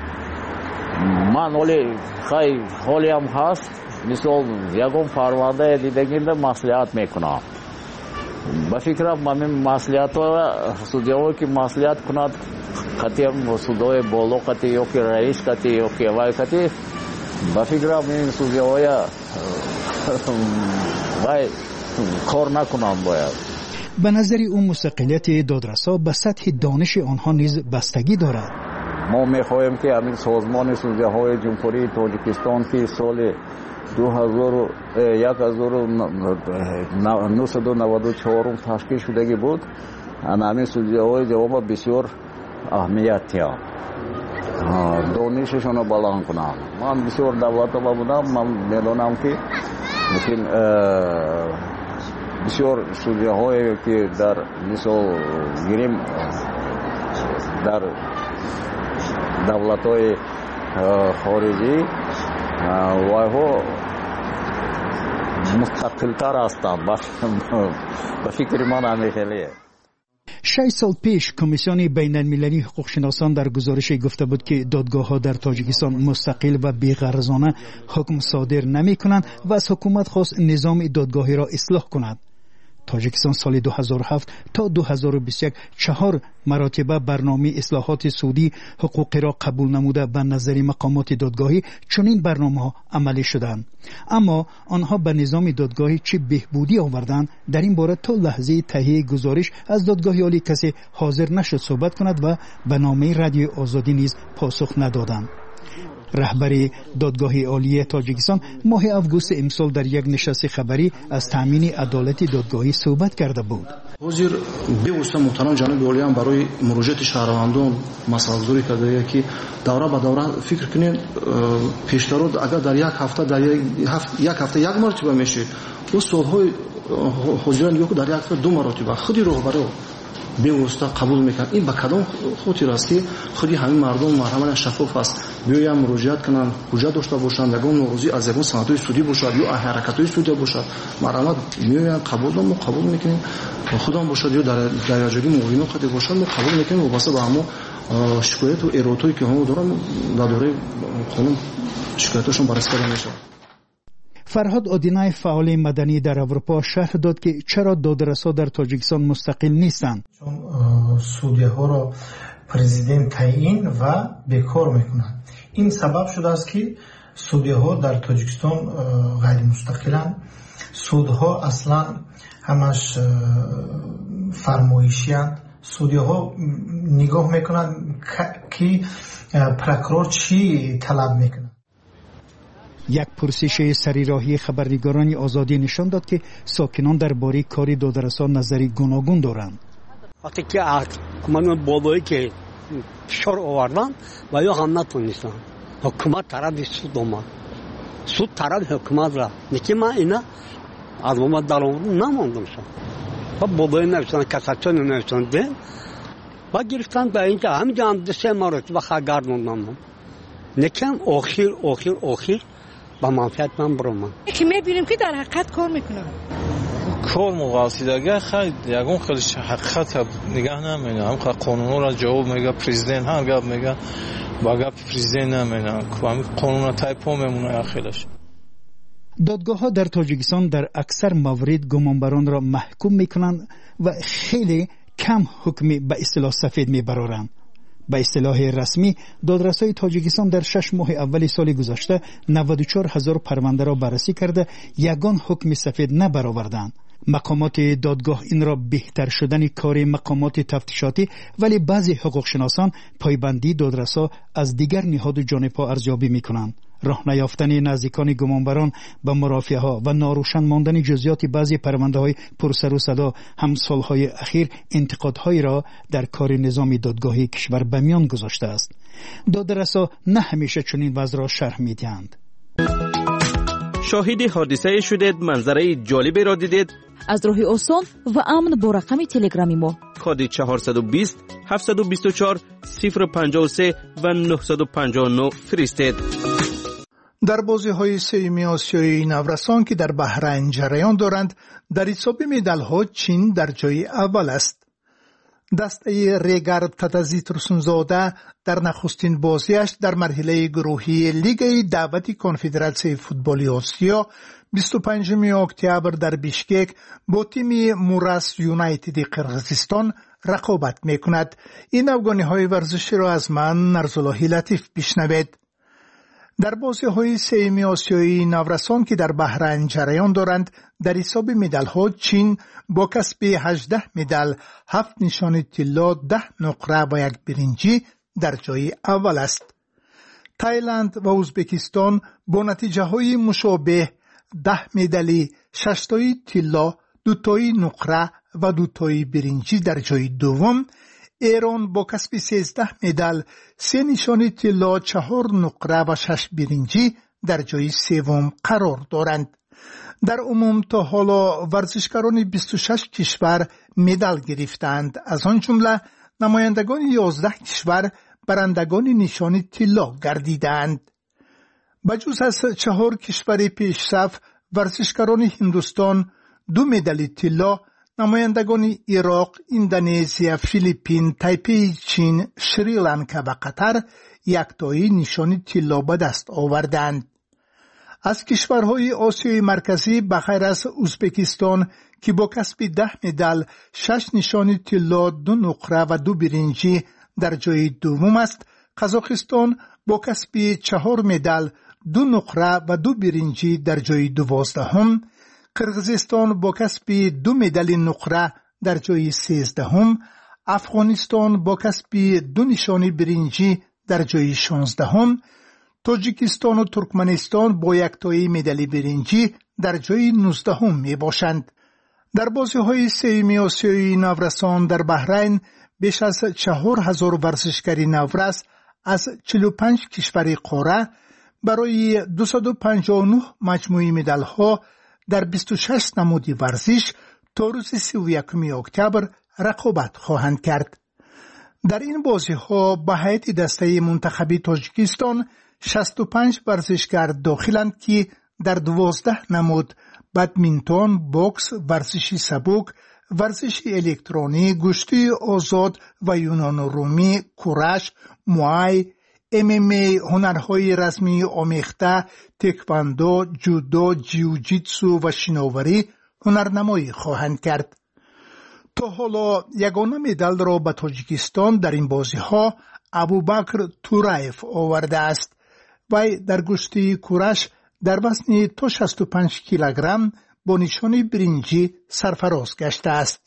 من ولی خیلی حالی هم هست، مثل یکم فرمانده دیدگینده مسئولیت میکنم. به فکرم من مسئولیت ها سودیاهایی که مسئولیت کند کتی هم سودای بالا کتی یا که رئیس کتی یا که وای کتی، به فکرم این سودیاهای وای کار نکنم باید. به نظر اون مستقلیت دادرسا به سطح دانش آنها نیز بستگی دارد. ما میخواهیم که همین سازمان سودیاهای جمهوری تاجیکستان که سال دو هزار و نهصد و نود و چهار تشکیل شدگی بود، همین سودیاهای جواب بسیار اهمیتی هست. دانششون رو بلند کنم. من بسیار دولت با بودم، من میدونم که لیکن بسیار سودیاهایی که در مثال گیریم در دولت‌های خارجی و ها مستقلتر هستند. به فکر من همیشه شش سال پیش کمیسیون بین المللی حقوق شناسان در گزارش گفته بود که دادگاه ها در تاجیکستان مستقل و بی‌غرضانه حکم صادر نمی کنند و از حکومت خواست نظام دادگاهی را اصلاح کند. تاجیکستان سال دو هزار و هفت تا دو هزار و بیست و یک چهار مراتبه برنامه اصلاحات سودی حقوقی را قبول نموده به نظر مقامات دادگاهی چنین برنامه ها عملی شدند، اما آنها به نظام دادگاهی چه بهبودی آوردند در این باره تا لحظه تهیه گزارش از دادگاه عالی کسی حاضر نشد صحبت کند و به نامه رادیو آزادی نیز پاسخ ندادند. رهبر دادگاه عالی تاجیکستان ماه آگوست امسال در یک نشست خبری از تامین عدالت دادگاهی صحبت کرده بود. وزیر بی‌واسطه محترم جناب عالی هم برای مراجعت شهروندان مسئله گذاری کرده که دوره به دوره فکر کنید پیشترود اگر در یک هفته در یک هفته یک هفته یک مرتبه میشه و سالهای حاضران یک در یک هفته دو مرتبه خودی راهبری بی‌واسطه قبول میکنن. این به کدام خاطر است که خودی همین مردم مرحله شفاف است بیایم مراجعت کنن، حجت داشته باشند، یگان نوروزی از یگان سندهای سودی باشد یا حرکت‌های سودی باشد، مرحله میایم قبول ما قبول میکنیم خودم باشد یا در درجه معاونین خود باشد ما قبول میکنیم و واسه به همون شکایت و ارائه‌ای که هم دارن در دوره قانون شکایتشون بررسی میشه. فرهاد آدینای فعال مدنی در اروپا شرح داد که چرا دادرسا در تاجیکستان مستقل نیستند. چون سودیه ها را پرزیدنت تعیین و بیکار میکنند. این سبب شده است که سودیه ها در تاجیکستان غیر مستقلند. سودها اصلا همش فرمایشی اند. سودیه ها نگاه میکنند که پرکرور چی طلب میکنند. یک پرسش سریراهی خبرنگاران آزادی نشان داد که ساکنان درباره کار دادرسا نظری گوناگون دارند. وقتی که حکومت بالایی که فشار آوردن و یا هم نتونستن حکومت طرف سود آمد سود طرف حکومت را نکی من اینا از ما در آمدن نماندم شد و بالایی نوشتن کساچان نوشتن دین و گرفتن به اینجا همینجا هم دسته مرد و خواهگردوندم نکم آخیر آخیر آخیر با منفعت من برام من که میبینیم که در حقیقت کار میکنم کار مقاصدگاه خیلی یکون خیلی حقیقت نگاه نمینه هم قانون را جواب میگه پرزیدنت هر گپ میگه با گپ پرزیدنت نمینه که قانون را تایپا میمونه خیلیش. دادگاه ها در تاجیکستان در اکثر موارد گمانبران را محکوم میکنند و خیلی کم حکمی به اصطلاح سفید میبرارند. به اصطلاح رسمی دادرسای تاجیکستان در شش ماه اول سال گذشته نود و چهار هزار پرونده را بررسی کرده یگان حکم سفید نبرآوردند. مقامات دادگاه این را بهتر شدن کار مقامات تفتیشاتی ولی بعضی حقوق شناسان پایبندی دادرسا از دیگر نهاد جانبها ارزیابی میکنند. راه نیافتن نزدیکان گمانبران به مرافعه ها و ناروشن ماندن جزئیات بعضی پرونده های پرسر و صدا هم سالهای اخیر انتقادهایی را در کار نظام دادگاهی کشور به میان گذاشته است. دادرسا نه همیشه چنین وضع را شرح میدهند. شاهد حادثه شدید، منظره جالبی را دیدید؟ از راه آسان و امن با رقم تلگرامی ما کد چهارصد و بیست هفتصد و بیست و چهار صفر پنجاه و سه و نهصد و پنجاه و نه فرستید. در بازی های سوم آسیایی نورسان که در بحرین جریان دارند در حساب مدال ها چین در جای اول است. دسته ریگارد تتزی ترسونزاده در نخستین بازیش در مرحله گروهی لیگ دعوت کنفدراسیون فوتبال آسیا بیست و پنجم اکتبر در بیشکک با تیم موراس یونایتد قرقیزستان رقابت میکند. این افغانی ورزشی را از من نرزاللهی لطیف بشنوید. در بازی های سوم آسیایی نورسان که در بحرین جریان دارند در حساب مدال ها چین با کسب هجده مدال، هفت نشان طلا، ده نقره و یک برنجی در جای اول است. تایلند و ازبکستان با نتیجه های مشابه ده مدالی، شش تایی طلا، دو تایی نقره و دو تایی برنجی در جای دوم. ایران با کسب سیزده مدال، سه نشان طلا، چهار نقره و شش برنجی در جای سوم قرار دارند. در عموم تا حالا ورزشکاران بیست و شش کشور مدال گرفتند. از آن جمله نمایندگان یازده کشور برندگان نشان طلا گردیدند. بجز از چهار کشور پیشرفت، ورزشکاران هندوستان دو مدال طلا، نمایندگان عراق، اندونزیا، فیلیپین، تایپی چین، شریلانکا و قطر یکتایی نشان طلا به دست آوردند. از کشورهای آسیای مرکزی بخیر از ازبکستان که با کسب ده مدال، شش نشان طلا، دو نقره و دو برنجی در جای دوم است، قزاقستان با کسب چهار مدال، دو نقره و دو برنجی در جای دوازدهم، قرقیزستان با کسب دو مدال نقره در جای سیزدهم، افغانستان با کسب دو نشان برنجی در جای شانزدهم، تاجیکستان و ترکمنستان با یکتایی مدال برنجی در جای نوزدهم می باشند. در بازی‌های سوم آسیای نورسان در بحرین بیش از چهار هزار ورزشکار نورس از چهل و پنج کشور قاره برای دویست و پنجاه و نه مجموعه مدال‌ها در بیست و شش نمود ورزش تا روز سی و یکم اکتبر رقابت خواهند کرد. در این بازی‌ها به هیئت دسته منتخبی تاجیکستان شصت و پنج ورزشکار داخلند که در دوازده نمود بدمینتون، بوکس، ورزش سبک، ورزش الکترونی، گشتی آزاد و یونان رومی، کورش، موای، ام ام ای، هنرهای رسمی آمیخته، تکواندو، جودو، جیوجیتسو و شناوری هنرنمایی خواهند کرد. تا حالا یگانه مدال را به تاجیکستان در این بازی‌ها ابوبکر تورایف آورده است. وی در گشتی کورش در وزن تا شصت و پنج کیلوگرم با نشان برنجی سرفراز گشته است.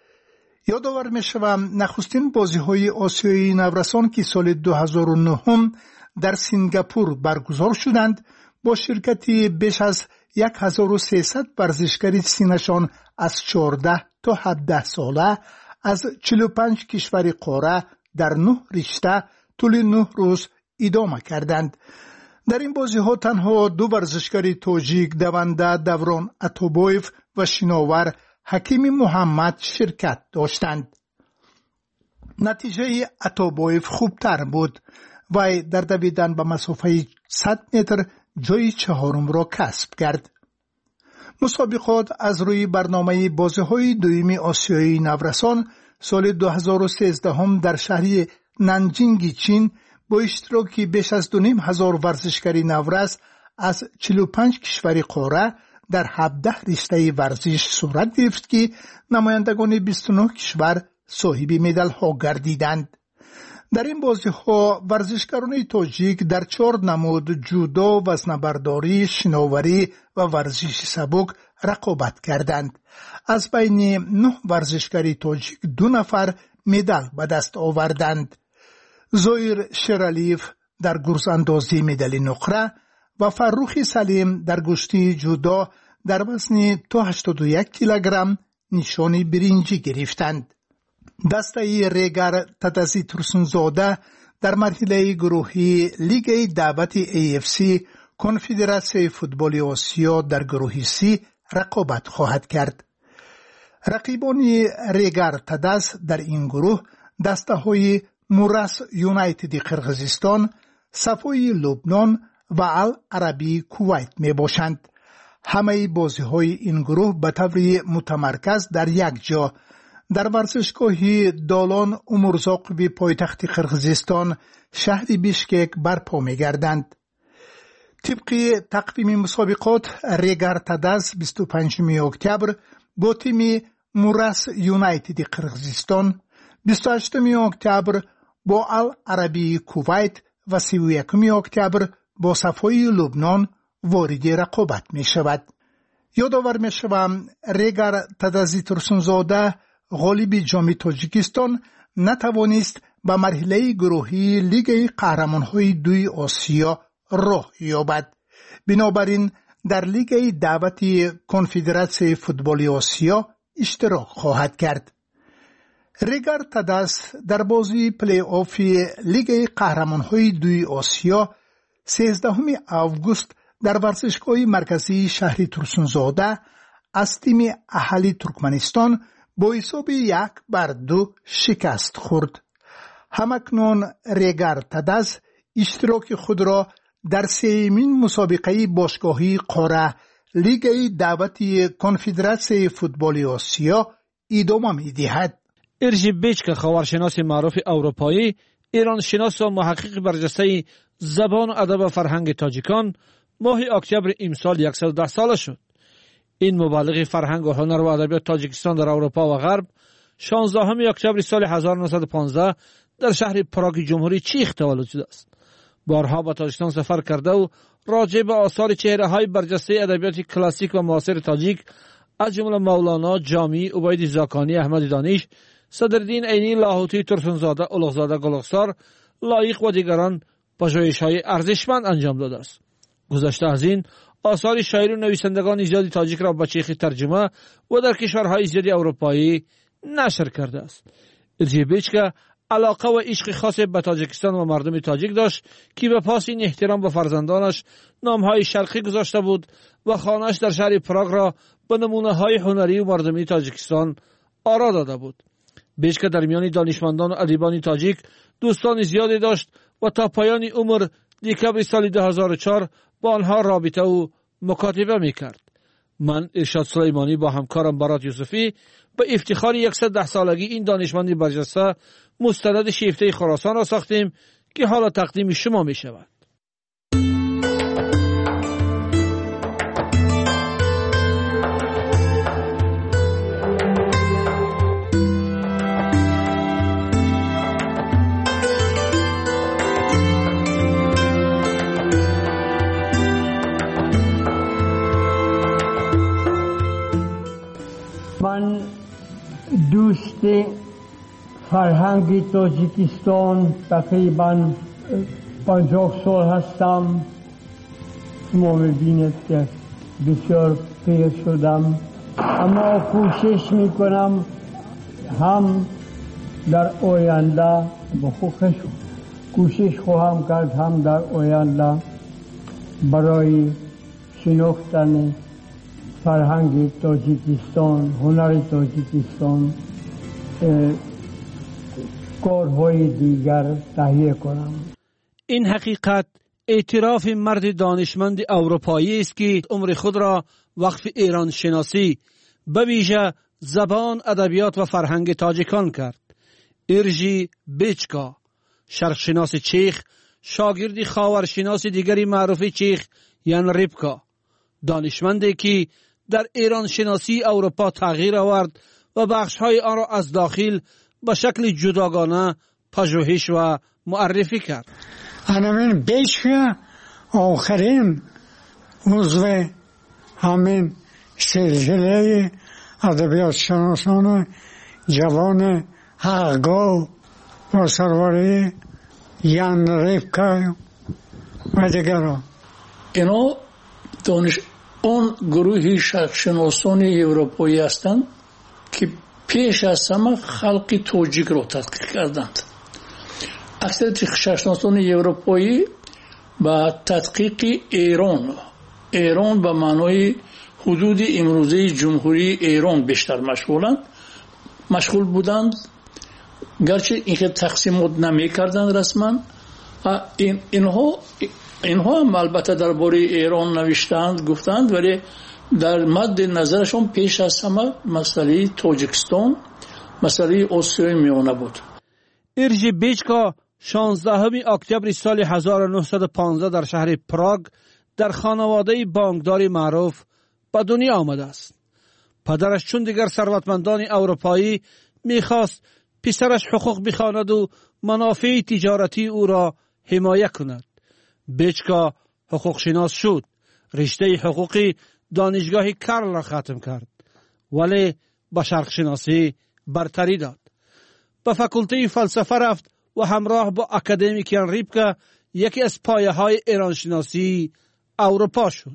یادآور می‌شوم نخستین بازی‌های آسیایی نورسان که سال دو هزار و نه در سنگاپور برگزار شدند با شرکت بیش از هزار و سیصد ورزشکار سنشان از چهارده تا هفده ساله از چهل و پنج کشور قاره در نه رشته طول نه روز ادامه کردند. در این بازی‌ها تنها دو ورزشکار تاجیک دونده دوران اتوبویف و شناور حکیم محمد شرکت داشتند. نتیجه اتوبویف خوبتر بود و در دویدن به مسافه صد متر جای چهارم را کسب کرد. مسابقات از روی برنامه بازی‌های دوم آسیایی نورسان سال دو هزار و سیزده در شهر نانجینگ چین با اشتراک بیش از دو نیم هزار ورزشکار نورس از چهل و پنج کشور قاره در هفده رشته ورزش صورت گرفت که نمایندگان بیست و نه کشور صاحب مدال ها گردیدند. در این بازی‌ها ورزشکاران تاجیک در چهار نمود جودو، وزنه‌برداری، شناوری و ورزش سبک رقابت کردند. از بین نه ورزشکار تاجیک دو نفر مدال به دست آوردند. زویر شرالیف در گرزاندازی مدال نقره و فروخ سلیم در گشتی جودو در وزن تا هشتاد و یک کیلوگرم نشان برنجی گرفتند. دسته ریگر تدزی ترسونزاده در مرحله گروهی لیگ دعوت ای اف سی کنفدراسیون فوتبال آسیا در گروه سی رقابت خواهد کرد. رقیبان ریگر تدز در این گروه دسته های موراس یونایتد قرقیزستان، صفای لبنان و العربی کویت می باشند. همه بازی های این گروه به طور متمرکز در یک جا در ورزشگاه دالان امورزاق به پایتخت قرقیزستان شهر بیشکک برپا می گردند. طبق تقویم مسابقات ریگر تدز بیست و پنجم اکتبر با تیم موراس یونایتد قرقیزستان، بیست و هشتم اکتبر با العربی کویت و سی و یکم اکتبر با صفای لبنان وارد رقابت می شود. یادآور می شوم ریگر تدزی ترسونزاده غالب جام تاجیکستان نتوانست به مرحله گروهی لیگ قهرمان‌های دوی آسیا راه یابد. بنابراین در لیگ دعوت کنفدراسیون فوتبال آسیا اشتراک خواهد کرد. ریگر تدز در بازی پلی آف لیگ قهرمان‌های دوی آسیا سیزدهم آگوست در ورزشگاه مرکزی شهر ترسونزاده از تیم اهلی ترکمنستان با حساب یک بر دو شکست خورد. همکنون ریگر تدز اشتراک خود را در سیمین مسابقه باشگاهی قاره لیگ دعوتی کنفدراسیون فوتبال آسیا ادامه می‌دهد. ارژی بیچکا خاورشناس معروف اروپایی، ایران شناس و محقق برجسته زبان و ادب و فرهنگ تاجیکان ماه اکتبر امسال صد و ده ساله شد. این مبلغ فرهنگ و هنر و ادبیات تاجیکستان در اروپا و غرب شانزدهم اکتبر سال هزار و نهصد و پانزده در شهر پراگ جمهوری چیخ تولد شده است. بارها به تاجیکستان سفر کرده و راجع به آثار چهره‌های برجسته ادبیات کلاسیک و معاصر تاجیک از جمله مولانا، جامی، عبید زاکانی، احمد دانش، صدرالدین عینی، لاهوتی، ترسونزاده، اولغزاده گلغسار، لایق و دیگران پژوهش‌های ارزشمند انجام داده است. گذشته از این آثار شاعر و نویسندگان زیادی تاجیک را به چیخی ترجمه و در کشورهای زیادی اروپایی نشر کرده است. ارژی بیچکا علاقه و عشق خاص به تاجیکستان و مردم تاجیک داشت که به پاس این احترام به فرزندانش نامهای شرقی گذاشته بود و خانه‌اش در شهر پراگ را به نمونه‌های هنری و مردمی تاجیکستان آرا داده بود. بیچکا در میان دانشمندان و ادیبان تاجیک دوستان زیادی داشت و تا پایان عمر دکبر سال دو هزار و چهار با آنها رابطه و مکاتبه می‌کرد. من ارشاد سلیمانی با همکارم برات یوسفی به افتخار صد و ده سالگی این دانشمند برجسته مستند شیفته خراسان را ساختیم که حالا تقدیم شما می شود. من دوست فرهنگ تاجیکستان تقریبا پنجاه سال هستم. شما می‌بینید که بسیار پیر شدم، اما کوشش میکنم هم در آینده بخوش کوشش خواهم کرد هم در آینده برای شناختن فرهنگ تاجیکستان، هنر تاجیکستان کارهای دیگر تهیه کنم. این حقیقت اعتراف مرد دانشمند اروپایی است که عمر خود را وقف ایران شناسی به ویژه زبان، ادبیات و فرهنگ تاجیکان کرد. ارژی بیچکا، شرق شناس چیخ، شاگرد خاورشناس دیگری معروف چیخ یان ریپکا، دانشمندی که در ایران شناسی اروپا تغییر آورد و بخش‌های آن را از داخل به شکل جداگانه پژوهش و معرفی کرد. همین بیچکا آخرین عضو همین سلسله ادبیات شناسان جوان حق‌گاه با سروری یان ریپکا و دیگران. اینا دانش اون گروهی شناسان اروپایی هستند که پیش از همه خلق تاجیک را تحقیق کردند. اکثر شناسان اروپایی با تحقیق ایران ایران به معنای حدود امروزه جمهوری ایران بیشتر مشغولند مشغول بودند، گرچه این تقسیمات نمی کردند رسما. این اینها اینها هم البته درباره ایران نوشتند گفتند، ولی در مد نظرشون پیش از همه مسئله تاجیکستان، مسئله آسیای میانه بود. ارژی بیچکا شانزدهم اکتبر سال هزار و نهصد و پانزده در شهر پراگ در خانواده بانکداری معروف به دنیا آمده است. پدرش چون دیگر ثروتمندان اروپایی میخواست پسرش حقوق بخواند و منافع تجارتی او را حمایه کند. بیچکا حقوق شناس شد، رشته حقوقی دانشگاه کرل را ختم کرد، ولی به شرق شناسی برتری داد. به فاکولته فلسفه رفت و همراه با اکادمیک یان ریپکا یکی از پایه های ایران شناسی اروپا شد.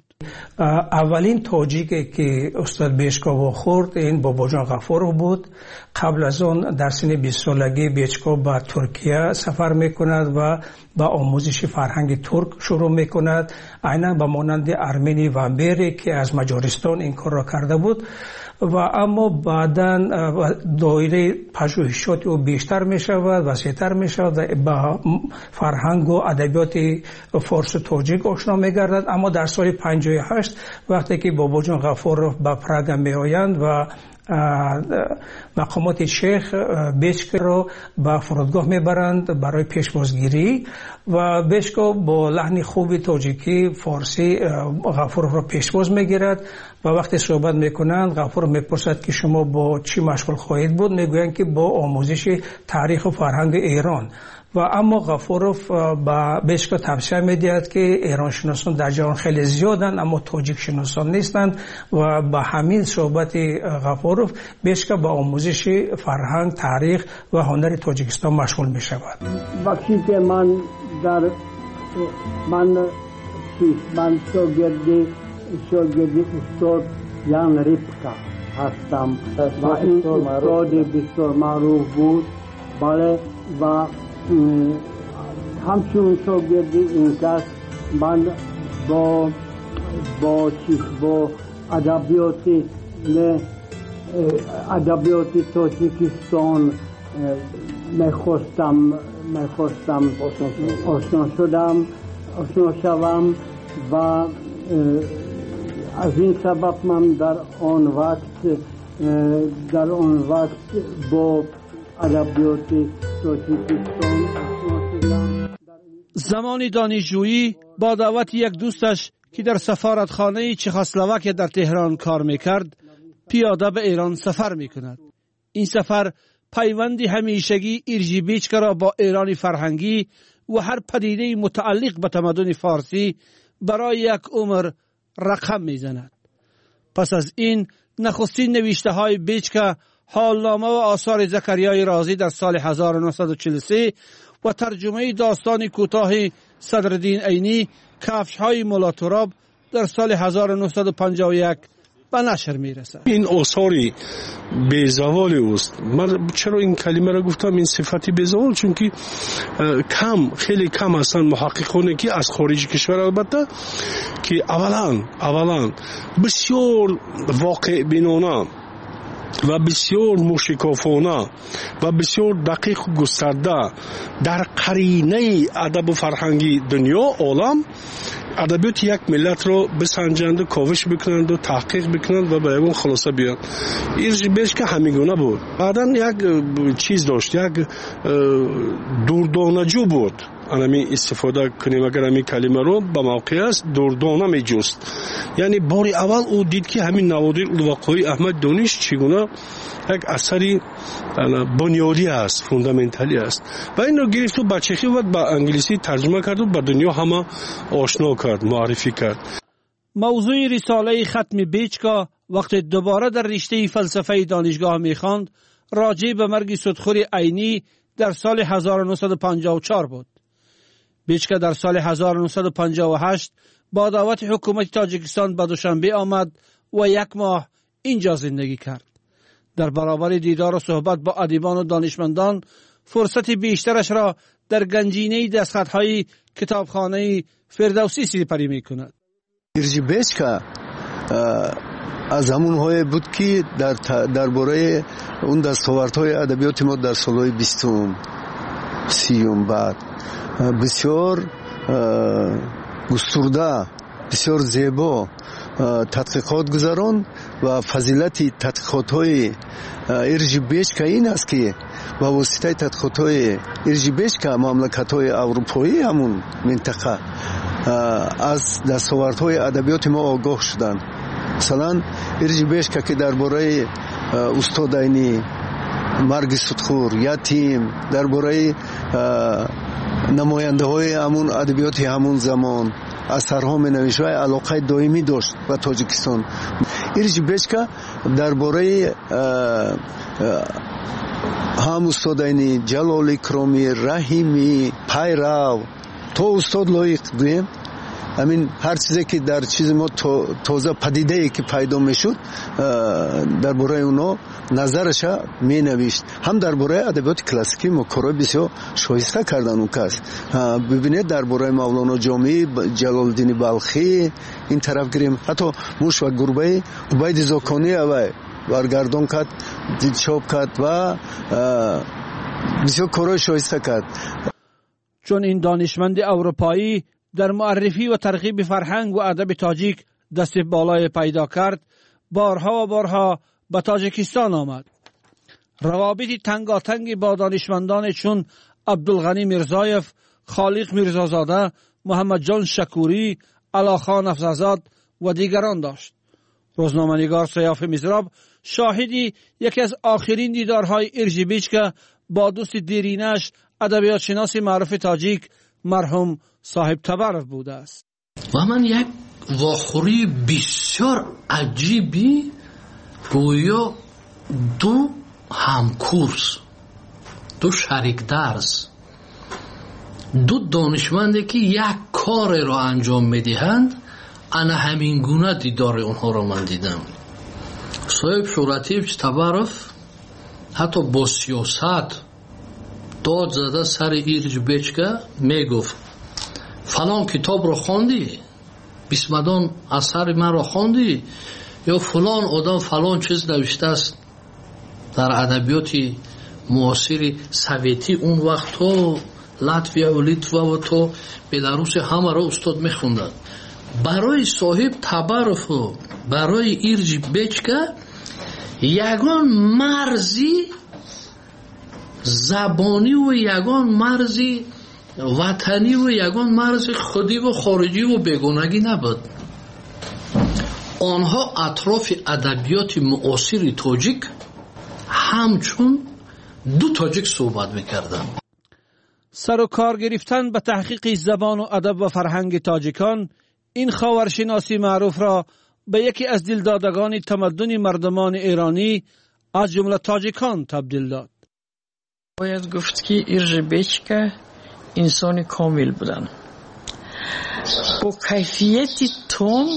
اولین تاجیکی که استاد بیچکا خورد این بابا جان غفور بود. قبل از اون در سن بیست سالگی بیچکا به ترکیه سفر میکند و با آموزش فرهنگ ترک شروع میکند، عیناً به مانند ارمنی و امبری که از مجارستان این کار را کرده بود. و اما بعدا دایره پژوهشات او بیشتر می شود، وسیع‌تر می شود، با فرهنگ و ادبیات فارسی تاجیک آشنا می گردد. اما در سال پنجاه و هشت وقتی که بابا جان غفورов به پراگ می آیند و مقامات شیخ بیچکا را به فرودگاه میبرند برای پیشوازگیری و بیچکا با لحن خوب تاجیکی فارسی غفورov را پیشواز میگیرد و وقتی صحبت میکنند غفورov میپرسد که شما با چی مشغول خواهید بود؟ میگویند که با آموزش تاریخ و فرهنگ ایران. و اما غفورov با بیچکا توصیه میدهد که ایران شناسان در جهان خیلی زیادند اما تاجیک شناسان نیستند و با همین صحبت غفورov بیچکا با آموزش فرهنگ، تاریخ و هنر تاجیکستان مشغول می شود. وقتی که من در من من شاگرد شاگرد استاد یان ریپکا هستم و این استاد بسیار معروف بود. بله و همچون شاگرد این کس من با با چیز با ادبیات نه ادبیات تاجیکستان میخواستم میخواستم آشنا شدم آشنا شوم و از این سبب من در آن وقت در آن وقت با ادبیات تاجیکستان آشنا شدم. زمان دانشجویی با دعوت یک دوستش که در سفارتخانه چخسلواک در تهران کار میکرد پیاده به ایران سفر میکند. این سفر پیوندی همیشگی ایرجی بیچکا را با ایران فرهنگی و هر پدیده متعلق به تمدن فارسی برای یک عمر رقم میزند. پس از این نخستین نوشته های بیچکا حالنامه و آثار زکریای رازی در سال هزار و نهصد و چهل و سه و ترجمه داستان کوتاه صدرالدین عینی کفش های مولا تراب در سال هزار و نهصد و پنجاه و یک به نشر میرسد. این آثاری بیزوال است. من چرا این کلمه را گفتم این صفتی بیزوال؟ چون که کم خیلی کم هستند محققانی که از خارج کشور البته که اولا اولا بسیار واقع بینانه و بسیار موشکافانه و بسیار دقیق و گسترده در قرینه ادب و فرهنگی دنیا عالم ادبیات یک ملت رو بسنجند و کاوش بکنند و تحقیق بکنند و به اون خلاصه بیان. ایرج بیچکا همیگونه بود. بعدا یک چیز داشت، یک دوردانجو بود. انمی استفاده کنیم اگر همی کلمه رو به موقع است دوردانه می جست. یعنی باری اول او دید که همین نوادر الوقای احمد دانش چگونه یک اثری بنیادی است، فوندامنتالی است و این رو گرفت و به چخی و به انگلیسی ترجمه کرد و به دنیا همه آشنا کرد، معرفی کرد. موضوع رساله ختم بیچکا وقتی دوباره در رشته فلسفه دانشگاه میخواند راجع به مرگ صدخور عینی در سال هزار و نهصد و پنجاه و چهار بود. بیچکا در سال هزار و نهصد و پنجاه و هشت با دعوت حکومت تاجیکستان به دوشنبه آمد و یک ماه اینجا زندگی کرد. در برابر دیدار و صحبت با ادیبان و دانشمندان فرصت بیشترش را در گنجینه دستخط‌های کتابخانه فردوسی سپری می‌کند. ایرج بیچکا از همون های بود که در درباره اون دستاوردهای ادبیات ما در سالهای بیستم سیوم بعد بسیار گسترده بسیار زیبا تحقیقات گذاران و فضیلت تحقیقات های ایرج بیچکا این است که با واسطه تحقیقات های ایرج بیچکا مملکت های اروپایی همون منطقه از دستاوردهای ادبیات ما آگاه شدند. مثلا ایرج بیچکا که درباره استاد عینی، مرگ صدخور، یتیم، درباره نماینده های همون ادبیات همون زمان اثرها می نوشت و علاقه دائمی داشت با تاجیکستان. ایرج بیچکا درباره هم استاد عینی، جلال اکرامی، رحیمی، پیرو تو استاد لایق دویم همین هر چیزی که در چیز ما تازه پدیده ای که پیدا میشد درباره اونا نظرش می نوشت. هم درباره ادبیات کلاسیکی مکارای بسیار شایسته کردن اون کس. ببینید درباره مولانا جامی، جلال الدین بلخی این طرف گیریم، حتی موش و گربه عبید زاکانی اوی برگردون کرد، چاپ کرد و بسیار کارهای شایسته کرد. چون این دانشمند اروپایی در معرفی و ترغیب فرهنگ و ادب تاجیک دست بالای پیدا کرد، بارها و بارها به تاجیکستان آمد. روابطی تنگاتنگی با دانشمندان چون عبدالغنی میرزایف، خالق میرزازاده، محمد جان شکوری، علاخان افزازاد و دیگران داشت. روزنامه‌نگار سیاف میزراب شاهدی یکی از آخرین دیدارهای ارژیبیچ که با دوست دیرینش ادبیات شناس معروف تاجیک مرحوم صاحب تبرف بوده است. و من یک واخوری بسیار عجیبی گویا دو همکورس، دو شریک درس، دو دانشمندی که یک کار را انجام میدهند، انا همین گونه دیدار اونها را من دیدم. صاحب شوراتیوچ تبرف حتی با سیاست داد زده سر ایرجبیچکه میگفت فلان کتاب را خواندی، بیسمدان اثر من را خواندی، یا فلان آدم فلان چیز نوشته است در ادبیات معاصر سویتی اون وقت ها، لاتویا و لیتوا و تو بلاروس همه را استاد میخوندن. برای صاحب تبرف و برای ایرجبیچکه یگان مرزی زبانی و یگان مرزی وطنی و یگان مرز خودی و خارجی و بیگانگی نبود. آنها اطراف ادبیات معاصر تاجیک همچون دو تاجیک صحبت میکردن. سر و کار گرفتن به تحقیق زبان و ادب و فرهنگ تاجیکان این خاورشناسی معروف را به یکی از دلدادگان تمدن مردمان ایرانی از جمله تاجیکان تبدیل داد. باید گفت که ایرجبیچکه انسان کامل بودن، با کیفیت تون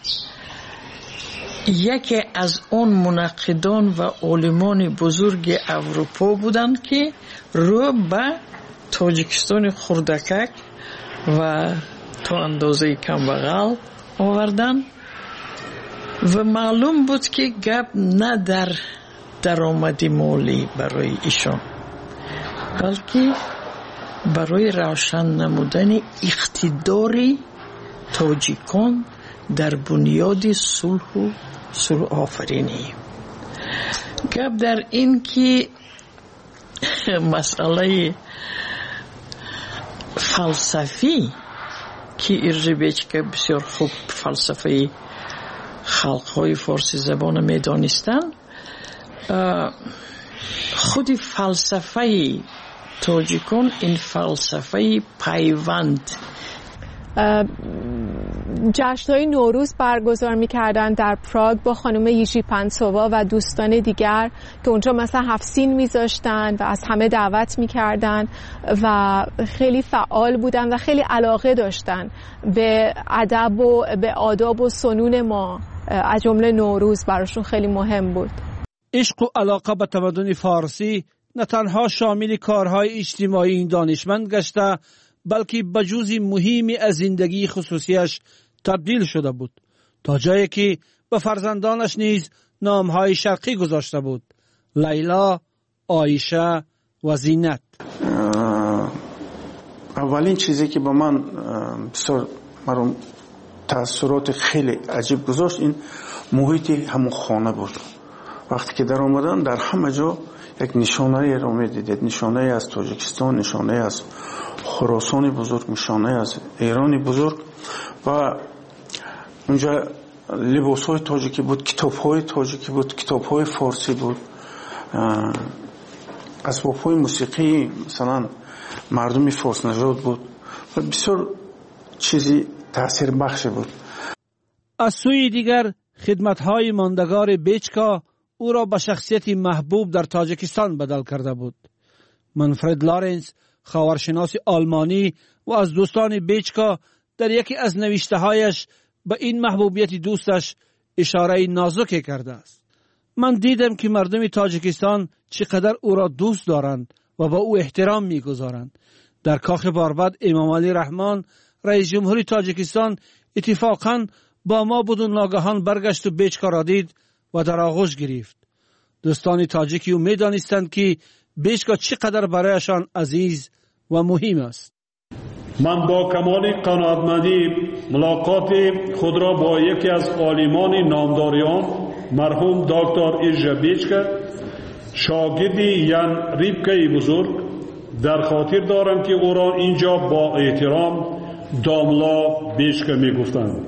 یکی از اون منقدان و علمان بزرگ اروپا بودند که رو به تاجیکستان خردکک و تا اندازه کمبغل آوردن و معلوم بود که گپ نه در درآمد مالی برای ایشان، بلکه برای روشن نمودن اقتدار تاجیکان در بنیاد صلح و صلح آفرینی. گپ در این که مسئله فلسفی که ایرجبیچکه بسیار خوب فلسفه خلقهای فارسی زبان می دانستن، خود فلسفه تاجیکان این فلسفه پیوند. جشن‌های نوروز برگزار می‌کردن در پراگ با خانم ییژی پنسووا و دوستان دیگر که اونجا مثلا هفت سین می‌ذاشتن و از همه دعوت می‌کردن و خیلی فعال بودن و خیلی علاقه داشتن به ادب و به آداب و سنون ما، از جمله نوروز براشون خیلی مهم بود. عشق و علاقه به تمدن فارسی نه تنها شامل کارهای اجتماعی این دانشمند گشته، بلکه به جزء مهمی از زندگی خصوصیش تبدیل شده بود، تا جایی که به فرزندانش نیز نامهای شرقی گذاشته بود: لیلا، عایشه و زینت. اولین چیزی که با من بسیار مرا تأثیرات خیلی عجیب گذاشت این محیط همون خانه بود. وقتی که در آمدن در همه جا یک نشانه را می‌دیدید، نشانه از تاجیکستان، نشانه از خراسان بزرگ، نشانه از ایران بزرگ، و اونجا لباس‌های تاجیکی بود، کتاب‌های تاجیکی بود، کتاب‌های فارسی بود، اسباب‌های موسیقی مثلا مردم فارس نژاد بود و بسیار چیزی تأثیر بخش بود. از سوی دیگر خدمت‌های ماندگار بیچکا او را به شخصیت محبوب در تاجیکستان بدل کرده بود. منفرد لارنس، خاورشناس آلمانی و از دوستان بیچکا، در یکی از نوشته‌هایش به این محبوبیت دوستش اشاره نازکی کرده است. من دیدم که مردم تاجیکستان چقدر او را دوست دارند و به او احترام می‌گذارند. در کاخ باربد امام علی رحمان رئیس جمهوری تاجیکستان اتفاقاً با ما بدون ناگهان برگشت و بیچکا را دید و در آغوش گرفت. دوستان تاجیکی او می دانستند که بیشکا چقدر برایشان عزیز و مهم است. من با کمال قناعتمندی ملاقات خود را با یکی از عالمان نامداریان مرحوم دکتر ایرژا بیچکا شاگردی یان ریبکای بزرگ در خاطر دارم که او را اینجا با احترام داملا بیچکا می گفتند.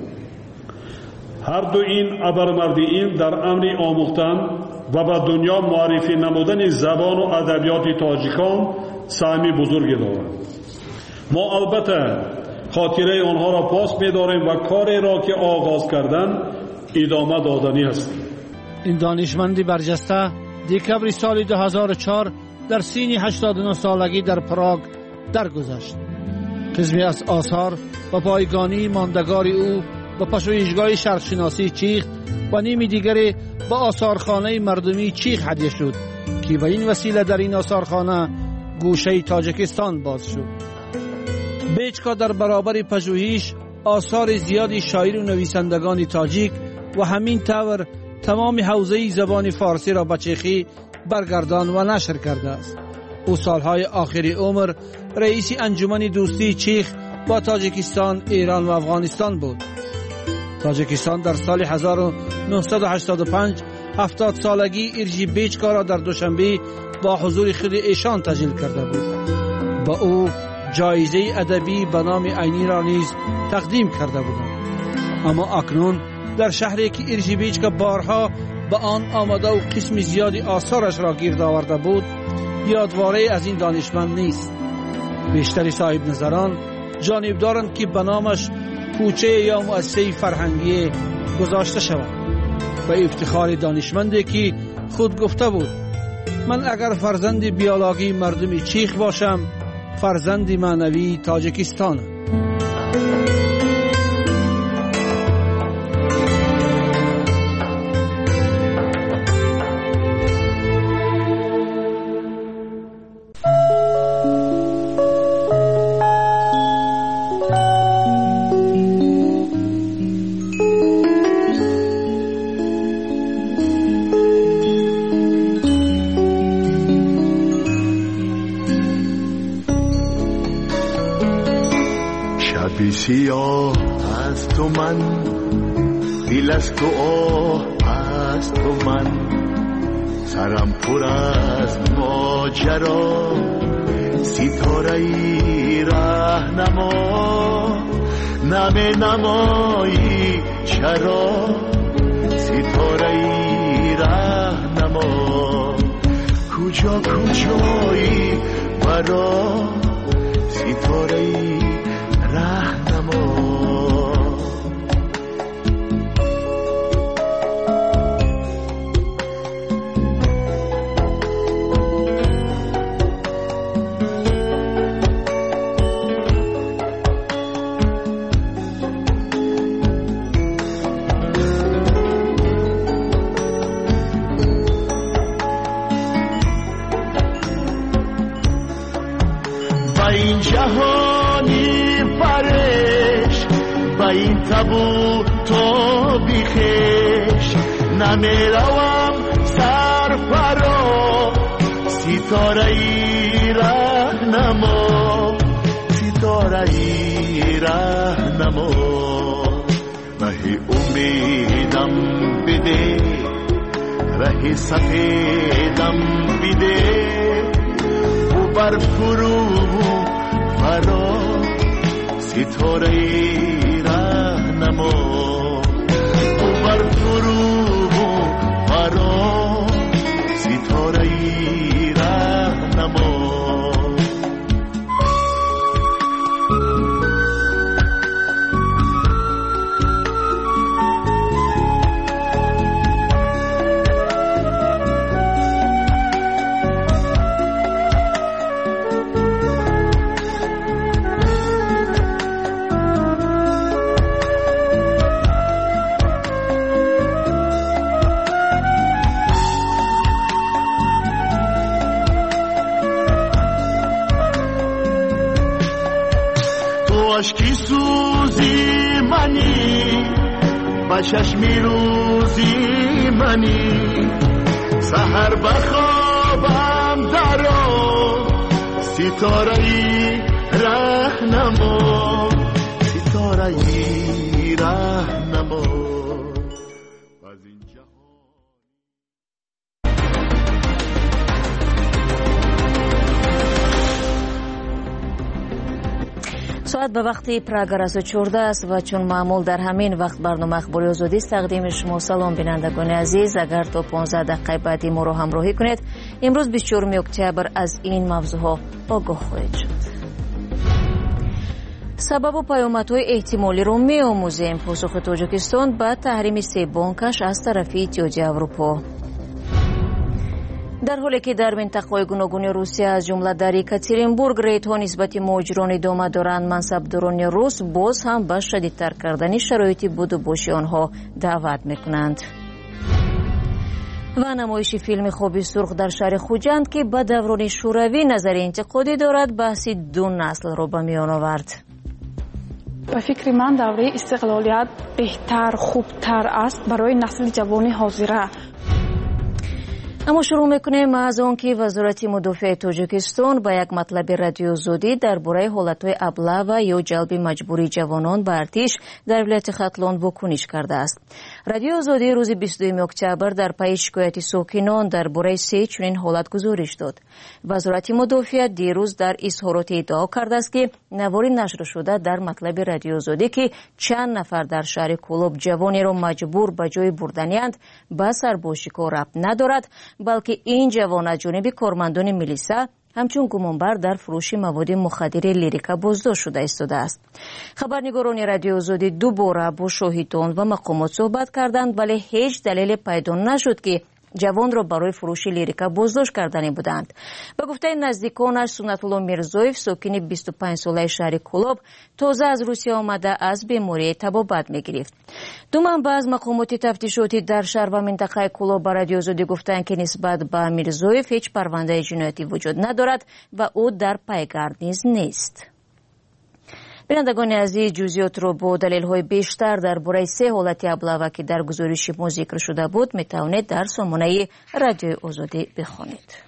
هر دو این ابرمردیین در امر آموختن و به دنیا معرفی نمودن زبان و ادبیات تاجیکان سهمی بزرگی دارند. ما البته خاطره آنها را پاس می‌داریم و کاری را که آغاز کردند ادامه دادنی است. این دانشمندی برجسته دکبر سال دو هزار و چهار در سن هشتاد و نه سالگی در پراگ درگذشت. قسمی از آثار و پایگانی ماندگار او با پژوهشگاه شرقشناسی چیخ و نیمی دیگری با آثارخانه مردمی چیخ هدیه شد که به این وسیله در این آثارخانه گوشه تاجیکستان باز شد. بیچکا در برابر پژوهش آثار زیادی شاعر و نویسندگان تاجیک و همین طور تمام حوزه زبان فارسی را به چیخی برگردان و نشر کرده است. او سالهای آخری عمر رئیس انجمن دوستی چیخ با تاجیکستان، ایران و افغانستان بود. تاجیکستان در سال هزار و نهصد و هشتاد و پنج هفتاد سالگی ایرژی بیچکا را در دوشنبه با حضور خود ایشان تجلیل کرده بود. با او جایزه ادبی به نام عینی را نیز تقدیم کرده بودند. اما اکنون در شهری که ایرژی بیچکا بارها به آن آمده و قسم زیادی آثارش را گرد آورده بود، یادواره از این دانشمند نیست. بیشتری صاحب نظران جانب دارند که به نامش کوچه یا مؤسسه فرهنگی گذاشته شود و افتخار دانشمندی که خود گفته بود: من اگر فرزند بیولوژی مردم چیخ باشم، فرزند معنوی تاجیکستان. سیاه از تو من، دل از تو آه از تو من، سرم پر از ماجرا، ستاره ای راهنما، نمی نمایی چرا، ستاره ای راهنما، کجا کجایی برا، ستاره ای راهنما. با این جهانی فرش، با این تبو تو بیخش، نمیروم سرفرا، ستاره ای راهنما، ستاره ای راهنما، مهی امیدم بده، ره سفیدم بده، او بر فرو فرا، ستاره ای راهنما، او بر فرو فرا، ستاره ای راهنما. و چشم روزی منی سحر بخوابم درا ستاره ای رهنما ستاره ای رهنما ساعت به وقتی پراگ رسید چهارده است و چون معمول در همین وقت برنامه اخباری آزادی است تقدیم شما. سلام بینندگان عزیز، اگر تا پانزده دقیقه بعدی ما را همراهی کنید. امروز بیست و چهارم اکتبر از این موضوعها آگاه خواهید شد. سبب و پیامدهای احتمالی را می‌آموزیم. پاسخ تاجیکستان به تحریم سه بانکش از طرف اتحادیه اروپا. در حالی که در منطقه‌های گوناگون روسیه از جمله در یکاترینبورگ ریدها نسبت مهاجران ادامه دارند، منصبداران روس باز هم به شدیدتر کردن شرایط بود و باشی آنها دعوت میکنند. و نمایش فیلم خواب سرخ در شهر خوجند که به دوران شوروی نظر انتقادی دارد بحث دو نسل را به میان آورد. به فکر من دوره استقلالیت بهتر خوبتر است برای نسل جوان حاضره. اما شروع میکنیم از آن که وزارت مدافع تاجیکستان با یک مطلب رادیو آزادی درباره حالتهای ابله و یا جلب مجبوری جوانان به ارتش در ولایت ختلان واکنش کرده است. رادیو آزادی روز بیست و دو اکتبر در پی شکایت ساکنان درباره سه چنین حالت گزارش داد. وزارت مدافع دیروز در اظهارات ادعا کرده است که نواری نشر شده در مطلب رادیو آزادی که چند نفر در شهر کولوب جوانی را مجبور به جای بردنیند به سربازشکار ربط ندارد، بلکه این جوان از جانب کارمندان میلیسا همچون گمانبر در فروش مواد مخدر لیریکا بازداشت شده ایستاده است. خبرنگاران رادیو آزادی دوباره با شاهدان و مقامات صحبت کردند ولی هیچ دلیل پیدا نشد که جوان را برای فروش لیریکا بازداشت کردنی بودند. به گفته نزدیکانش سنت الله میرزویف ساکن بیست و پنج ساله شهر کولوب تازه از روسیه آمده از بیماری تبابت میگرفت. دو منبع از مقامات تفتیشاتی در شهر و منطقه کولوب به رادیو آزادی گفتند که نسبت به میرزویف هیچ پرونده جنایتی وجود ندارد و او در پیگرد نیز نیست. بینندگان عزیز، جزئیات را با دلیل‌های بیشتر درباره سه حالت ابله که در گزارش ما ذکر شده بود میتوانید در سامانه رادیو آزادی بخوانید.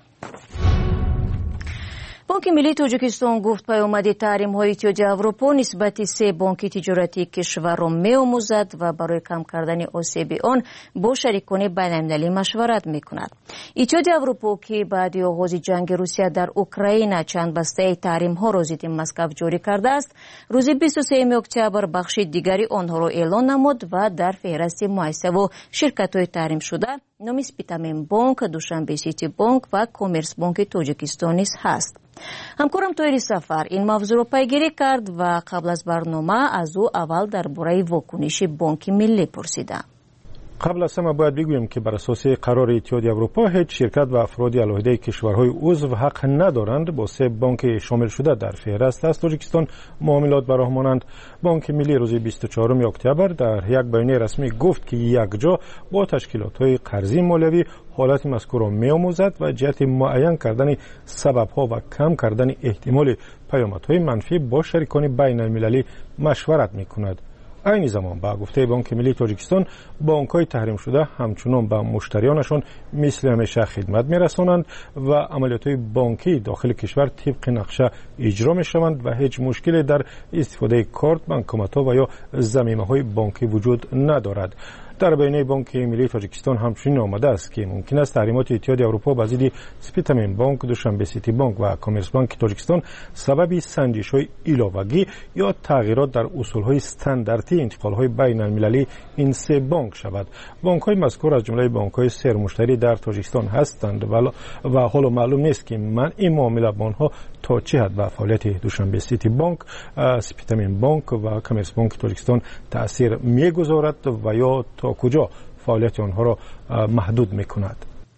بانک ملی تاجیکستان گفت پیامد تحریم‌های اتحادیه اروپا نسبت سه بانک تجارتی کشور را می‌آموزد و برای کم کردن آسیب آن با شریکان بین‌المللی مشورت می‌کند. اتحادیه اروپا که بعد از آغاز جنگ روسیه در اوکراین چند بسته تحریم‌ها را ضد مسکو جاری کرده است، روز بیست و سه اکتبر بخش دیگری آنها را اعلان نمود و در فهرست مؤسسه و شرکت‌های تحریم شده نام سپیتامین بانک، دوشنبه سیتی بانک و کامرس بانک تاجیکستان نیز هست. همکارم توی سفر این موضوع را پیگیری کرد و قبل از برنامه از او اول درباره واکنش بانک ملی پرسیدم. قبل از همه باید بگویم که بر اساس قرار اتحادیه اروپا هیچ شرکت و افرادی علیحده کشورهای عضو حق ندارند با سه بانک شامل شده در فهرست از تاجیکستان معاملات براه مانند. بانک ملی روز بیست و چهارم اکتبر در یک بیانیه رسمی گفت که یک جا با تشکیلات‌های قرضی مالیوی حالت مذکور را می‌آموزد و جهت معین کردن سبب‌ها و کم کردن احتمال پیامدهای منفی با شریکان بین‌المللی مشورت می‌کند. این زمان با گفته بانک ملی تاجیکستان بانک‌های تحریم شده همچنان به مشتریانشان مثل همیشه خدمت می‌رسانند و عملیات‌های بانکی داخل کشور طبق نقشه اجرا می‌شوند و هیچ مشکلی در استفاده کارت، بانکومات‌ها و یا ضمیمه‌های بانکی وجود ندارد. در بیانیه بانک ملی تاجیکستان همچنین آمده است که ممکن است تحریمات اتحادیه اروپا به ضد سپیتامین بانک، دوشنبه سیتی بانک و کامرس بانک تاجیکستان سبب سنجش‌های علاوه‌ای یا تغییرات در اصول‌های استانداردی انتقال‌های بین‌المللی این سه بانک شود. بانک‌های مذکور از جمله بانک‌های سرمشتری در تاجیکستان هستند و حالا معلوم نیست که من این معامله با آنها تا چه حد به فعالیت دوشنبه سیتی بانک، سپیتامین بانک و کامرس بانک تاجیکستان تأثیر می‌گذارد و یا تا کجا فعالیت آنها را محدود می‌کند.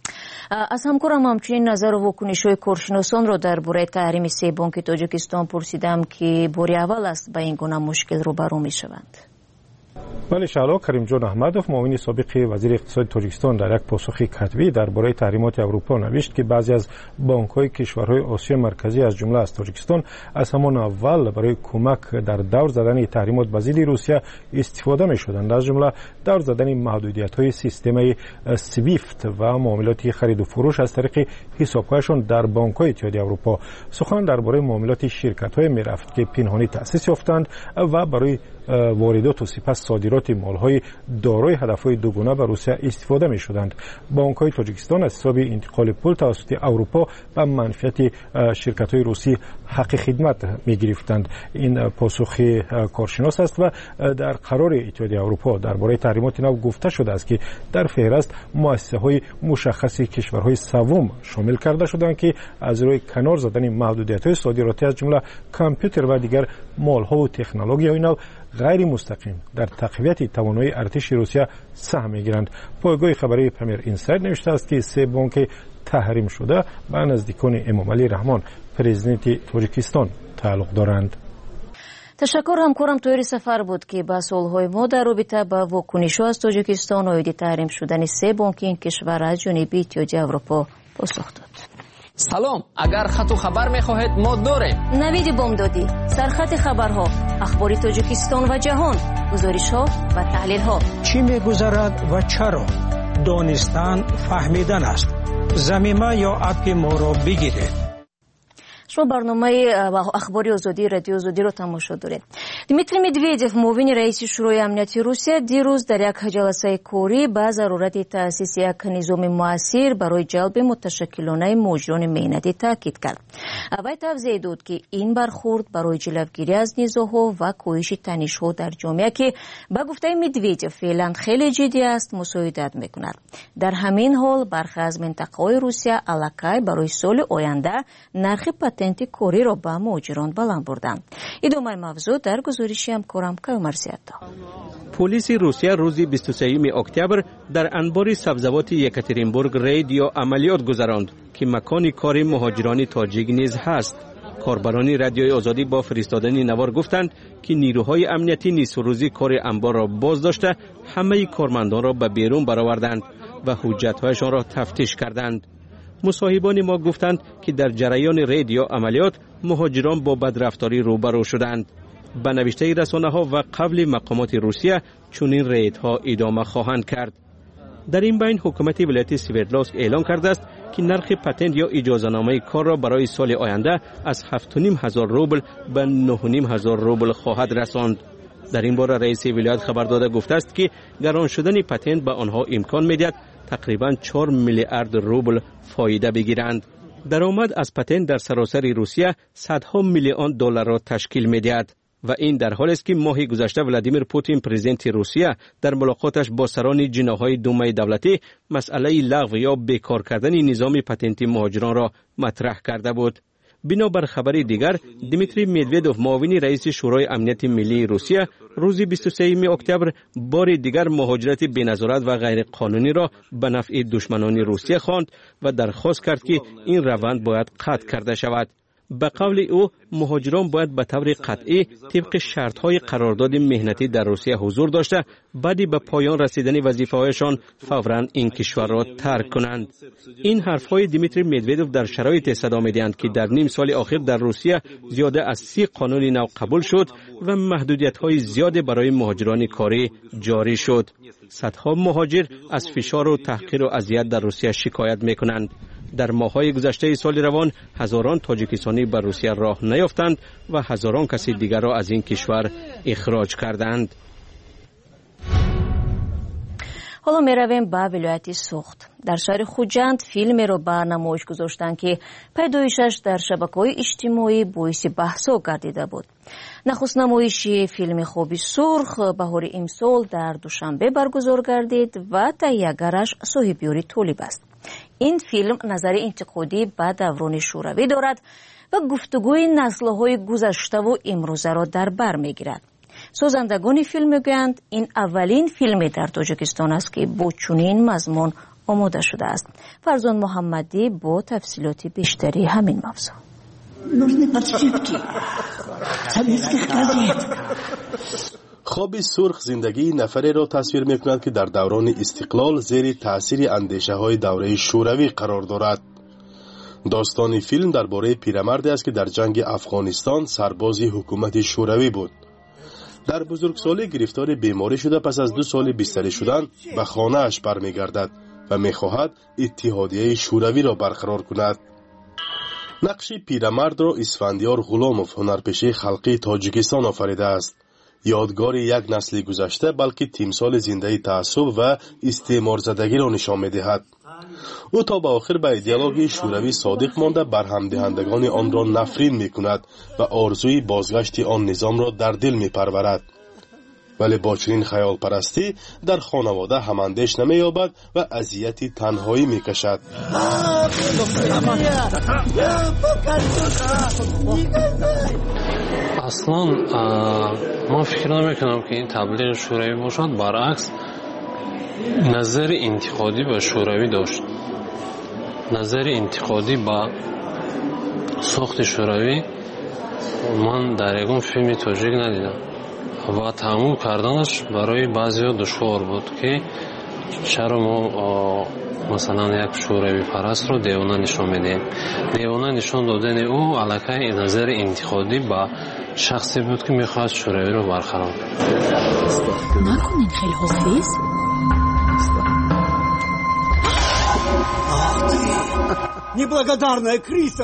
از همکارم همچنین نظر و واکنش‌های کارشناسان را درباره تحریم سه بانک تاجیکستان پرسیدم که بار اول است با این گونه مشکل روبرو می‌شوند. ولی شعلا کریم جان احمدوف معاون سابق وزیر اقتصاد تاجیکستان در یک پاسخ کتبی درباره تحریمات اروپا نوشت که بعضی از بانک‌های کشورهای آسیا مرکزی از جمله از تاجیکستان از همان اول برای کمک در دور زدن تحریمات به ضد روسیه استفاده می‌شدند، از جمله دور زدن محدودیت‌های سیستم سویفت و معاملات خرید و فروش از طریق حساب‌هایشان در بانک‌های اتحادیه اروپا. سخن درباره معاملات شرکت‌های می‌رفت که پنهانی تأسیس یافتند و برای واردات و سپس صادرات مال‌های دارای هدف‌های دوگانه به روسیه استفاده می‌شدند. بانک‌های تاجیکستان از حساب انتقال پول توسط اروپا به منفعت شرکت‌های روسی حق خدمت می‌گرفتند. این پاسخ کارشناس است و در قرار اتحادیه اروپا درباره تحریمات نو گفته شده است که در فهرست مؤسسه‌های مشخص کشورهای سوم شامل کرده شدند که از روی کنار زدن محدودیت‌های صادراتی از جمله کامپیوتر و دیگر مال‌ها و تکنولوژی‌های نو غیر مستقیم در تقویت توانایی ارتش روسیه سهم می‌گیرند. پایگاه خبری پرمیر اینساید نوشته است که سه بانک تحریم شده به نزدیکان امام علی رحمان پرزیدنت تاجیکستان تعلق دارند. تشکر همکارم تویری سفر بود که با سوالهای ما در رابطه با واکنش‌ها از تاجیکستان اویدی تحریم شدن سه بانک این کشور از جنوبی اتحادیه اروپا پاسخ داد. سلام، اگر خط و خبر می‌خواهید ما داریم. نوید بامدادی، سرخط خبرها، اخبار تاجیکستان و جهان، گزارش‌ها و تحلیل‌ها. چی می‌گذرد و چرا؟ دانستن فهمیدن است. زمینه یا اپ ما را بگیرید. شما برنامه اخباری آزادی رادیو آزادی رو تماشا دارید. دمیتری مدویدیف معاون رئیس شورای امنیتی روسیه دیروز در یک جلسه کاری به ضرورت تأسیس یک نظام موثر برای جلب متشکلانه مهاجران مهنتی تاکید کرد. وی توضیح داد که این برخورد برای جلوگیری از نزاع‌ها و کاهش تنش‌ها در جامعه که به گفته مدویدیف فعلا خیلی جدی است مساعدت می‌کند. در همین حال برخی از منطقه‌های روسیه الکی برای سال آینده نرخ پاتنت کاری را به مهاجران بلند بردند. ادامه موضوع در گزارشی همکارم کیومر زیادا. پلیس روسیه روز بیست و سوم اکتبر در انبار سبزوات یکاترینبورگ رید یا عملیات گذراند که مکان کار مهاجران تاجیک نیز هست. کاربران رادیوی آزادی با فرستادن نوار گفتند که نیروهای امنیتی نیز روزی کار انبار را باز داشته همه کارمندان را به بیرون برآوردند و حجت‌هایشان را تفتیش کردند. مصاحبان ما گفتند که در جریان رید یا عملیات مهاجران با بدرفتاری روبرو شدند. به نوشته رسانه‌ها و قبل مقامات روسیه چنین ریدها ادامه خواهند کرد. در این بین حکومت ولایت سوردلوسک اعلام کرده است که نرخ پتنت یا اجازه‌نامه کار را برای سال آینده از هفت و نیم هزار روبل به نه و نیم هزار روبل خواهد رساند. در این باره رئیس ولایت خبر داده گفته است که گران شدن پتنت به آنها امکان می‌دهد تقریباً چهار میلیارد روبل فایده بگیرند. درآمد از پتنت در سراسر روسیه صدها میلیون دلار را تشکیل می‌دهد و این در حالی است که ماه گذشته ولادیمیر پوتین پرزیدنت روسیه در ملاقاتش با سران جناح‌های دومای دولتی مسئله لغو یا بیکار کردن نظام پتنت مهاجران را مطرح کرده بود. بنابر خبری دیگر دمیتری مدویدوف معاون رئیس شورای امنیت ملی روسیه روز بیست و سوم اکتبر بار دیگر مهاجرت بی‌نظارت و غیر قانونی را به نفع دشمنان روسیه خواند و درخواست کرد که این روند باید قطع کرده شود. به قول او مهاجران باید به طور قطعی طبق شرط‌های قرارداد مهنتی در روسیه حضور داشته بعدی به پایان رسیدن وظیفه‌هایشان فوراً این کشور را ترک کنند. این حرف‌های دمیتری مدویدوف در شرایط صدا می‌دهند که در نیم سال اخیر در روسیه زیاده از سی قانون نو قبول شد و محدودیت‌های زیاد برای مهاجران کاری جاری شد. صدها مهاجر از فشار و تحقیر و اذیت در روسیه شکایت می‌کنند. در ماه‌های گذشته سال روان هزاران تاجیکستانی به روسیه راه نیافتند و هزاران کسی دیگر را از این کشور اخراج کردند. حالا می رویم به ولایت سوخت. در شهر خوجند فیلمی را به نمایش گذاشتند که پیدایشش در شبکه‌های اجتماعی باعث بحث‌ها گردیده بود. نخست نمایش فیلم خوابی سرخ بهار امسال در دوشنبه برگزار گردید و تهیه‌گرش صاحبیاری طالب است. این فیلم نظر انتقادی به دوران شوروی دارد و گفتگوی نسل‌های گذشته و امروزه را در بر می‌گیرد. سازندگان فیلم میگویند این اولین فیلم در تاجیکستان است که با چنین مضمون آماده شده است. فرزان محمدی با تفصیلات بیشتری همین موضوع. خواب سرخ زندگی نفری را تصویر می‌کند که در دوران استقلال زیر تأثیر اندیشه‌های دوره شوروی قرار دارد. داستان فیلم درباره پیرمردی است که در جنگ افغانستان سرباز حکومت شوروی بود. در بزرگسالی گرفتار بیماری شده پس از دو سال بستری شدن به خانه اش برمیگردد و می‌خواهد اتحادیه شوروی را برقرار کند. نقش پیرمرد را اسفندیار غلاموف هنرپیشه خلقی تاجیکستان آفریده است. یادگار یک نسل گذشته بلکه تمثال زنده تعصب و استعمار زدگی را نشان می‌دهد. او تا به آخر به ایدئولوژی شوروی صادق مانده برهم دهندگان آن را نفرین می‌کند و آرزوی بازگشت آن نظام را در دل می‌پرورد. ولی با چنین خیال پرستی در خانواده هماندیش نمی‌یابد و اذیت تنهایی می‌کشد. اصلا من فکر نمی‌کنم که این تبلیغ شوروی باشد، برعکس نظر انتقادی به شوروی داشت. نظر انتقادی به ساخت شوروی من در یکم فیلم تاجیک ندیدم و تموم کردنش برای بعضی‌ها دشوار بود که چرا ما مثلا یک شوروی پرست رو دیوانه نشان میدیم. دیوانه نشان دادن او علاقه نظر انتقادی به شخصی بود که میخواست شوروی رو برقرار نکنین. خیلی حسیس Неблагодарная крыса!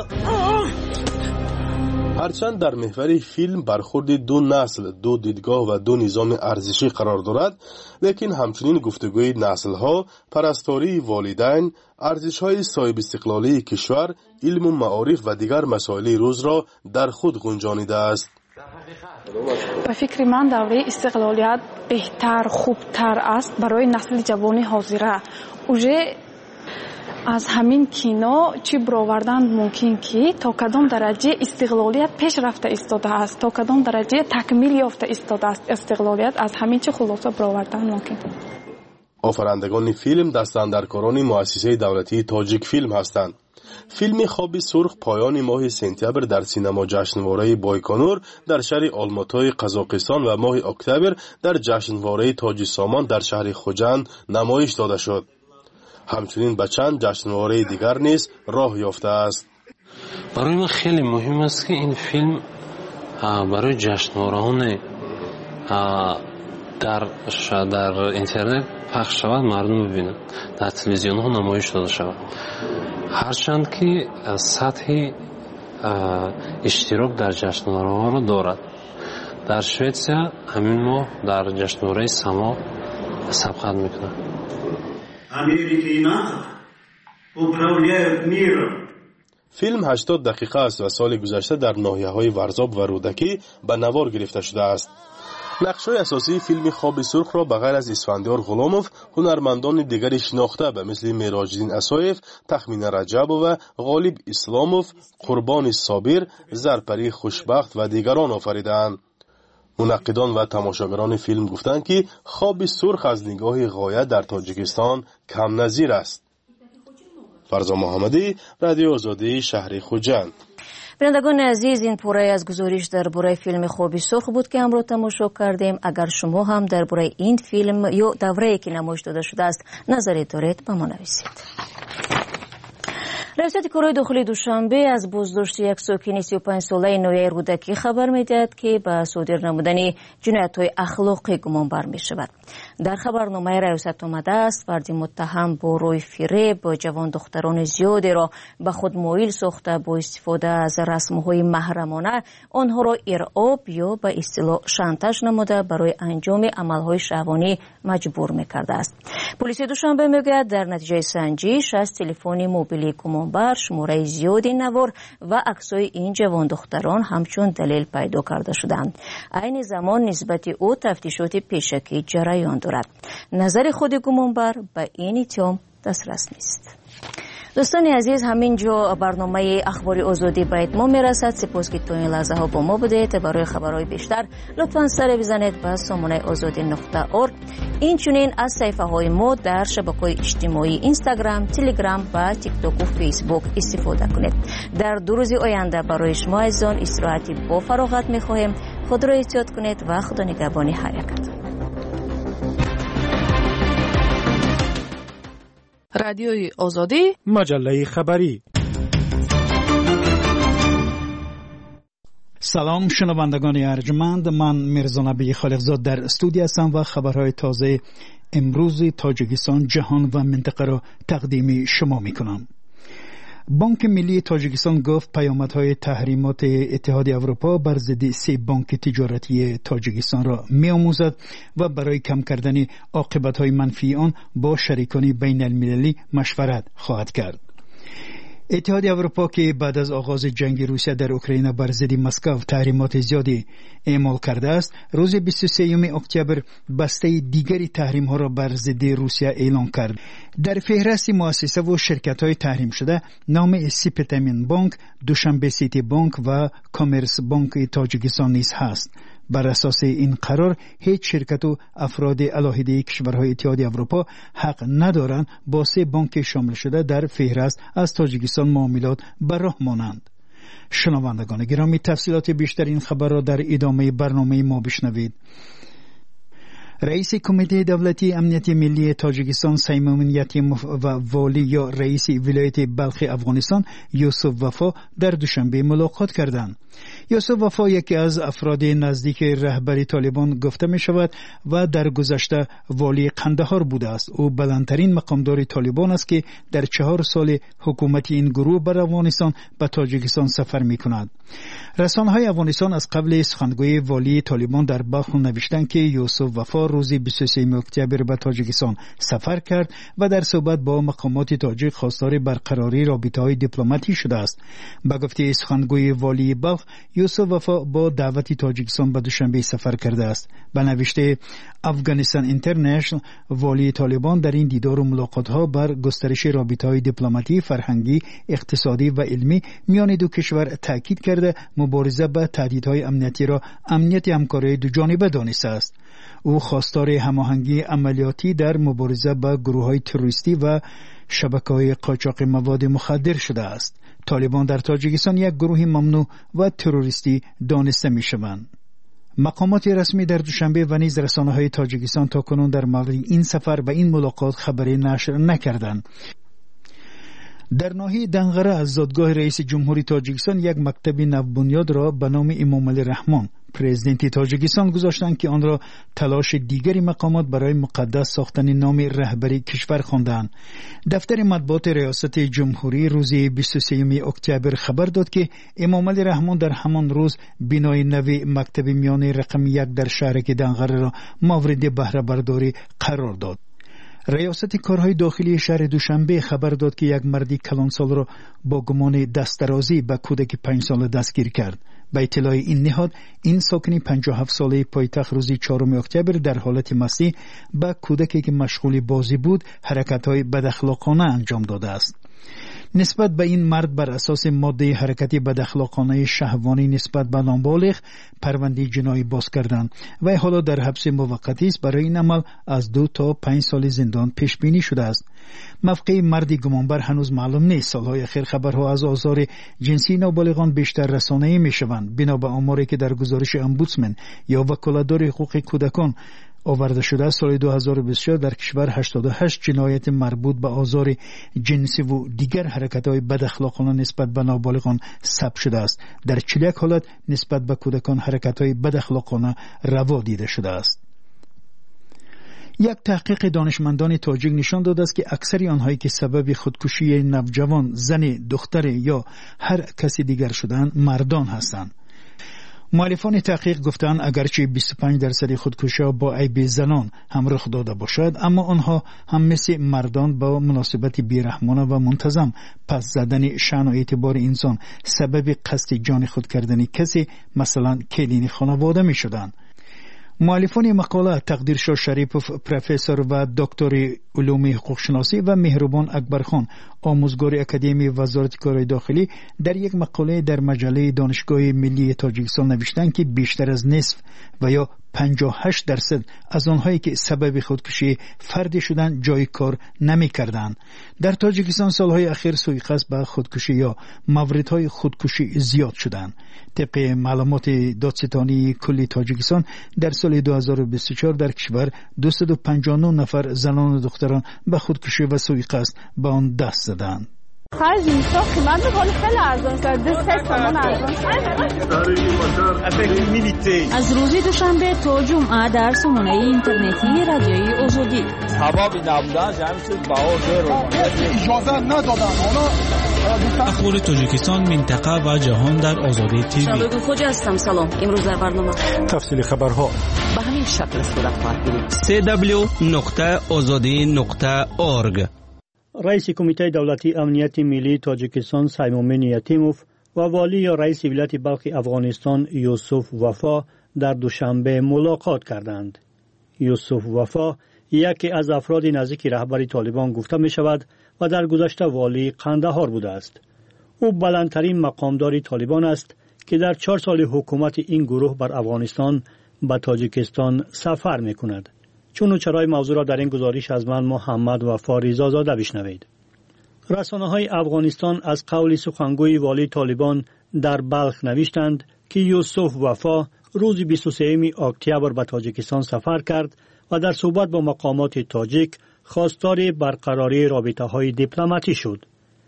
هرچند در محور فیلم برخورد دو نسل، دو دیدگاه و دو نظام ارزشی قرار دارد، لیکن همچنین گفتگوی نسل‌ها، پرستاری والدین، ارزش‌های صاحب استقلالی کشور، علم و معارف و دیگر مسائل روز را در خود گنجانیده است. به فکر من دوره استقلالیت بهتر خوبتر است برای نسل جوان حاضره. اوجه از همین کینو چی برآوردن ممکن که تا کدام درجه استقلالیت پیش رفته ایستاده است، تا کدام درجه تکمیل یافته ایستاده است استقلالیت، از همین چی خلاصه برآوردن ممکن. آفرندگان فیلم دستاندرکاران مؤسسه دولتی تاجیک فیلم هستند. فیلم خواب سرخ پایان ماه سپتامبر در سینما جشنواره بایکانور در شهر آلماتای قزاقستان و ماه اکتبر در جشنواره تاج سامان در شهر خوجند نمایش داده شد. همچنین به چند جشنواره دیگر نیز راه یافته است. برای من خیلی مهم است که این فیلم برای جشنواره‌های در در اینترنت پخش شود، مردم ببینند، در تلویزیون ها نمایش داده شود. هرچند که سطح اشتراک در جشنواره ها را دارد. در شویتسیا همین ماه در جشنواره سما سبقت میکنه. فیلم هشتاد دقیقه است و سال گذشته در ناحیه‌های ورزاب و رودکی به نوار گرفته شده است. نقش‌های اساسی فیلم خواب سرخ را بغیر از اسفندیار غلاموف، هنرمندان دیگری شناخته به مثل میراج‌الدین اسایف، تخمین رجب و غالب اسلاموف، قربان صابر، زرپری خوشبخت و دیگران آفریدند. منقدان و تماشاگران فیلم گفتند که خواب سرخ از نگاه غایت در تاجیکستان کم نظیر است. فرزا محمدی، رادیو آزادی، شهر خوجند. بینندگان عزیز، این پاره از گزارش درباره فیلم خواب سرخ بود که امروز تماشا کردیم. اگر شما هم درباره این فیلم یا دوره‌ای که نمایش داده شده است نظری دارید به ما نویسید. رئیسیت کارهای داخلی دوشنبه از بازداشت یک ساکن سی و پنج ساله نویه رودکی خبر می‌دهد که به صادر نمودن جنایت‌های اخلاقی گمانبر می‌شود. در خبرنامه رئیست آمده است فردی متهم با روی فریب با جوان دختران زیادی را به خود مایل ساخته با استفاده از رسم‌های محرمانه آنها را ارعاب یا به اصطلاح شانتاژ نموده برای انجام عمل‌های شهوانی مجبور می‌کرده است. پلیس دوشنبه می‌گوید در نتیجه سنجش از تلفن موبیلی گمانبر شماره زیادی نوار و عکس‌های این جوان دختران همچون دلیل پیدا کرده شدند. عین زمان نسبت او تفتیشات پیشکی جریان دارد. نظر خود گمانبر به این اتهام دسترس نیست. دوستان عزیز، همین جا برنامه اخباری آزادی به اتمام میرسد. سپاس که تا این لحظه ها با ما بودید. برای خبرهای بیشتر لطفاً سر بزنید به سامانه آزادی نقطه اورگ. این چنین از صفحه های ما در شبکه‌های اجتماعی اینستاگرام، تلگرام و تیک تاک و فیسبوک استفاده کنید. در دو روز آینده برای شما عزیزان استراحتی با فراغت می‌خواهیم. خود را احتیاط کنید و خدا نگهبان هر یکتان. رادیوی آزادی، مجله خبری. سلام شنوندگان ارجمند، من میرزا نبی خالقزاد در استودیو هستم و خبرهای تازه امروز تاجیکستان، جهان و منطقه را تقدیم شما می کنم. بانک ملی تاجیکستان گفت پیامدهای تحریمات اتحاد اروپا بر ضد سه بانک تجارتی تاجیکستان را می‌آموزد و برای کم کردن عاقبت‌های منفی آن با شریکان بین المللی مشورت خواهد کرد. اتحاد اروپا که بعد از آغاز جنگ روسیه در اوکراین بر ضد مسکو تحریمات زیادی اعمال کرده است، روز بیست و سوم اکتبر بسته دیگری تحریم ها را بر ضد روسیه اعلام کرد. در فهرست مؤسسه و شرکت های تحریم شده نام سیپتامین بانک، دوشنبه سیتی بانک و کامرس بانک تاجیکستان نیز هست. بر اساس این قرار هیچ شرکت و افراد علاهده کشورهای اتحاد اروپا حق ندارند با سه بانک شامل شده در فهرست از تاجیکستان معاملات بر راه مانند. شنوندگان گرامی، تفصیلات بیشتر این خبر را در ادامه برنامه ما بشنوید. رئیس کمیته دولتی امنیت ملی تاجیکستان سیمون یتیم و والی یا رئیس ولایت بلخ افغانستان یوسف وفا در دوشنبه ملاقات کردند. یوسف وفا یکی از افراد نزدیک رهبری طالبان گفته می شود و در گذشته والی قندهار بوده است. او بلندترین مقامدار طالبان است که در چهار سال حکومت این گروه بر افغانستان به تاجیکستان سفر می کند. رسانه‌های افغانستان از قبل سخنگوی والی طالبان در بلخ نوشتند که یوسف وفا روز بیست و سوم اکتبر به تاجیکستان سفر کرد و در صحبت با مقامات تاجیک خواستار برقراری رابطه‌های دیپلماتی شده است. به گفته سخنگوی والی بلخ، یوسف وفا با دعوت تاجیکستان به دوشنبه سفر کرده است. به نوشته افغانستان اینترنشنال، والی طالبان در این دیدار و ملاقات‌ها بر گسترش رابطه‌های دیپلماتی، فرهنگی، اقتصادی و علمی میان دو کشور تاکید کرده مبارزه با تهدیدهای امنیتی را امنیت همکاری دو جانبه دانسته است. او خواستار هماهنگی عملیاتی در مبارزه با گروه‌های تروریستی و شبکه‌های قاچاق مواد مخدر شده است. طالبان در تاجیکستان یک گروه ممنوع و تروریستی دانسته می‌شوند. مقامات رسمی در دوشنبه و نیز رسانه‌های تاجیکستان تاکنون در مورد این سفر و این ملاقات خبری نشر نکردند. در ناحیه دنغره از زادگاه رئیس جمهوری تاجیکستان یک مکتب نوبنیاد را به نام امام علی رحمان پرزیدنت تاجیکستان گذاشتند که آن را تلاش دیگری مقامات برای مقدس ساختن نام رهبری کشور خواندند. دفتر مطبوعات ریاست جمهوری روز بیست و سوم اکتبر خبر داد که امام علی رحمان در همان روز بنای نوی مکتب میان رقم یک در شهرک دنغره را مورد بهره برداری قرار داد. ریاست کارهای داخلی شهر دوشنبه خبر داد که یک مردی کلانسال را با گمان دستدرازی به کودک پنج ساله دستگیر کرد. به اطلاع این نهاد، این ساکن پنجاه و هفت ساله پایتخت روز چهارم اکتبر در حالت مستی به کودکی که مشغول بازی بود حرکت‌های بداخلاقانه انجام داده است. نسبت به این مرد بر اساس ماده حرکتی بداخلاقانه شهوانی نسبت به نابالغ پرونده جنایی باز کردند و حالا در حبس موقتی است. برای این عمل از دو تا پنج سال زندان پیش بینی شده است. موقع مردی گمانبر هنوز معلوم نیست. سالهای اخیر خبرها از آزار جنسی نابالغان بیشتر رسانه‌ای می‌شوند. بنا به آماری که در گزارش امبودسمن یا وکالتدار حقوق کودکان آورده شده، سال دو هزار و بیست و چهار در کشور هشتاد و هشت جنایت مربوط به آزار جنسی و دیگر حرکت‌های بداخلاقانه نسبت به نابالغان ثبت شده است. در چهل و یک حالت نسبت به کودکان حرکت‌های بداخلاقانه روا دیده شده است. یک تحقیق دانشمندان تاجیک نشان داده است که اکثر آنهایی که سبب خودکشی نوجوان، زن، دختر یا هر کسی دیگر شدند مردان هستند. مؤلفان تحقیق گفتند اگرچه بیست و پنج درصد خودکشی‌ها با عیب زنان هم رخ داده باشد، اما آنها هم مثل مردان با مناسبت بیرحمانه و منتظم پس زدن شأن و اعتبار انسان سبب قصد جان خود کردن کسی، مثلا کلین خانواده می شدند. مؤلفان مقاله تقدیرشاه شریپوف پروفسور و دکتر علوم حقوق شناسی و مهربان اکبرخان آموزگار اکادمی وزارت کارهای داخلی در یک مقاله در مجله دانشگاه ملی تاجیکستان نوشتند که بیشتر از نصف و یا پنجاه و هشت درصد از آنهایی که سبب خودکشی فردی شدند جای کار نمی کردند. در تاجیکستان سالهای اخیر سوءقصد به خودکشی یا موردهای خودکشی زیاد شدند. طبق معلومات دادستانی کلی تاجیکستان در سال دو هزار و بیست و چهار در کشور دویست و پنجاه و نه نفر زنان و دختران به خودکشی و سوءقصد به آن دست زدند. خرج میشه قیمت بخوری خیلی ارزان شد. دو سه تومن ارزان شد. از روز دوشنبه تا جمعه در سامانه اینترنتی رادیوی آزادی. سبب نبودن جمع شد بها رو اجازه ندادن. حالا اخبار تاجیکستان منطقه و جهان در آزادی تیوی. شبکه خوجا هستم. سلام. امروز در برنامه تفصیل خبرها به همین شکل صورت خواهد گرفت. سی دبلیو نقطه آزادی نقطه اورگ. رئیس کمیته دولتی امنیت ملی تاجیکستان سیمومین یتیموف و والی یا رئیس ولایت بلخ افغانستان یوسف وفا در دوشنبه ملاقات کردند. یوسف وفا یکی از افراد نزدیک رهبر طالبان گفته می شود و در گذشته والی قندهار بوده است. او بلندترین مقامدار طالبان است که در چهار سال حکومت این گروه بر افغانستان به تاجیکستان سفر می کند. چون چرای موضوع را در این گزارش از من محمد وفا ریزازاده بشنوید. رسانه‌های افغانستان از قول سخنگوی والی طالبان در بلخ نوشتند که یوسف وفا روز بیست و سوم اکتبر به تاجیکستان سفر کرد و در صحبت با مقامات تاجیک خواستار برقراری رابطه‌های دیپلماتی شد.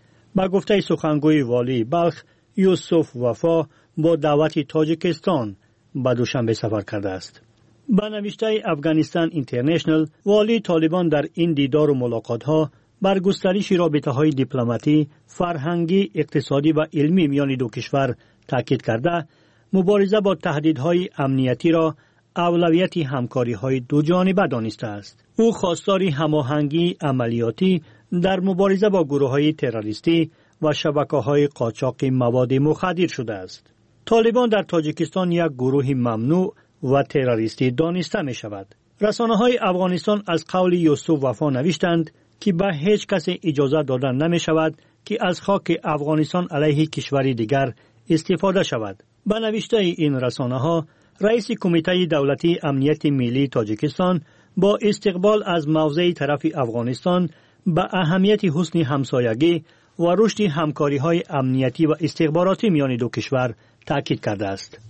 با گفته سخنگوی والی بلخ، یوسف وفا با دعوت تاجیکستان به دوشنبه سفر کرده است. با نوشته افغانستان اینترنشنل، والی طالبان در این دیدار و ملاقات‌ها بر گسترش رابطه‌های دیپلماتی، فرهنگی، اقتصادی و علمی میان دو کشور تاکید کرده، مبارزه با تهدیدهای امنیتی را اولویت همکاری‌های دو جانبه دانسته است. او خواستار هماهنگی عملیاتی در مبارزه با گروه‌های تروریستی و شبکه‌های قاچاق مواد مخدر شده است. طالبان در تاجیکستان یک گروه ممنوع و تروریستی دانسته می شود. رسانه های افغانستان از قول یوسف وفا نوشتند که به هیچ کس اجازه دادن نمی شود که از خاک افغانستان علیه کشوری دیگر استفاده شود. به نوشته این رسانه ها، رئیس کمیته دولتی امنیت ملی تاجیکستان با استقبال از موضع طرف افغانستان به اهمیت حسن همسایگی و رشد همکاری های امنیتی و استخباراتی میان دو کشور تاکید کرده است.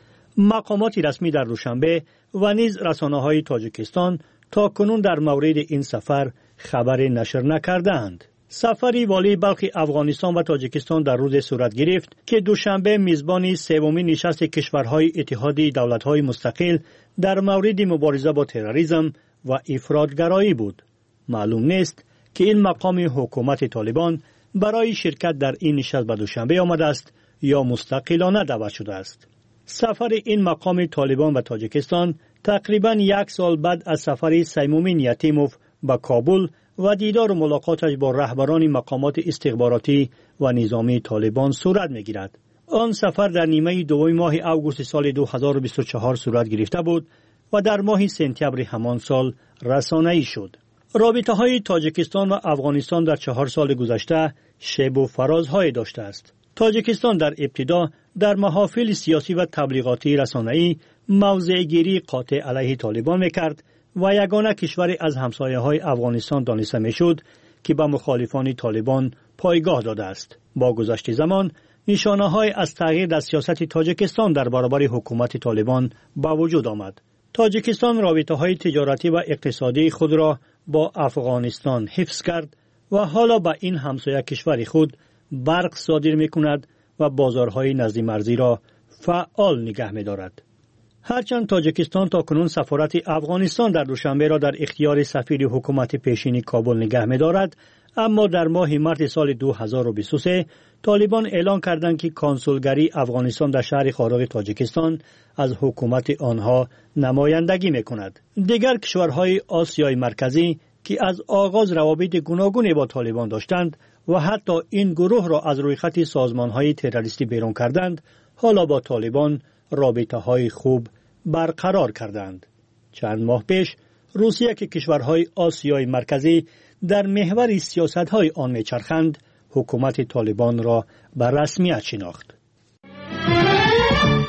مقامات رسمی در دوشنبه و نیز رسانه‌های تاجیکستان تا کنون در مورد این سفر خبر نشر نکردند. سفری والی بلخ افغانستان و تاجیکستان در روز صورت گرفت که دوشنبه میزبان سومین نشست کشورهای اتحادیه دولت‌های مستقل در مورد مبارزه با تروریسم و افراطگرایی بود. معلوم نیست که این مقام حکومت طالبان برای شرکت در این نشست به دوشنبه آمده است یا مستقلانه دعوت شده است. سفر این مقام طالبان به تاجیکستان تقریباً یک سال بعد از سفر سیمومین یتیموف به کابل و دیدار و ملاقاتش با رهبران مقامات استخباراتی و نظامی طالبان صورت می‌گیرد. آن سفر در نیمه دوم ماه اوگوست سال دو هزار و بیست و چهار صورت گرفته بود و در ماه سپتامبر همان سال رسانه‌ای شد. رابطه‌های تاجیکستان و افغانستان در چهار سال گذشته شیب و فرازهای داشته است. تاجیکستان در ابتدا در محافل سیاسی و تبلیغاتی رسانه‌ای موضع گیری قاطع علیه طالبان می‌کرد و یگانه کشور از همسایه‌های افغانستان دانسته می‌شد که به مخالفان طالبان پایگاه داده است. با گذشت زمان نشانه‌های از تغییر در سیاست تاجیکستان در برابر حکومت طالبان به وجود آمد. تاجیکستان رابطه‌های تجارتی و اقتصادی خود را با افغانستان حفظ کرد و حالا به این همسایه کشور خود برق صادر می‌کند و بازارهای نزد مرزی را فعال نگه می‌دارد. هرچند تاجیکستان تا کنون سفارت افغانستان در دوشنبه را در اختیار سفیر حکومت پیشین کابل نگه می‌دارد، اما در ماه مارس سال دو هزار و بیست و سه طالبان اعلان کردند که کنسولگری افغانستان در شهر خارق تاجیکستان از حکومت آنها نمایندگی می‌کند. دیگر کشورهای آسیای مرکزی که از آغاز روابط گوناگونی با طالبان داشتند و حتی این گروه را از روی خط سازمان‌های تروریستی بیرون کردند، حالا با طالبان رابطه‌های خوب برقرار کردند. چند ماه پیش روسیه که کشورهای آسیای مرکزی در محور سیاست‌های آن می‌چرخند، حکومت طالبان را به رسمیت شناخت.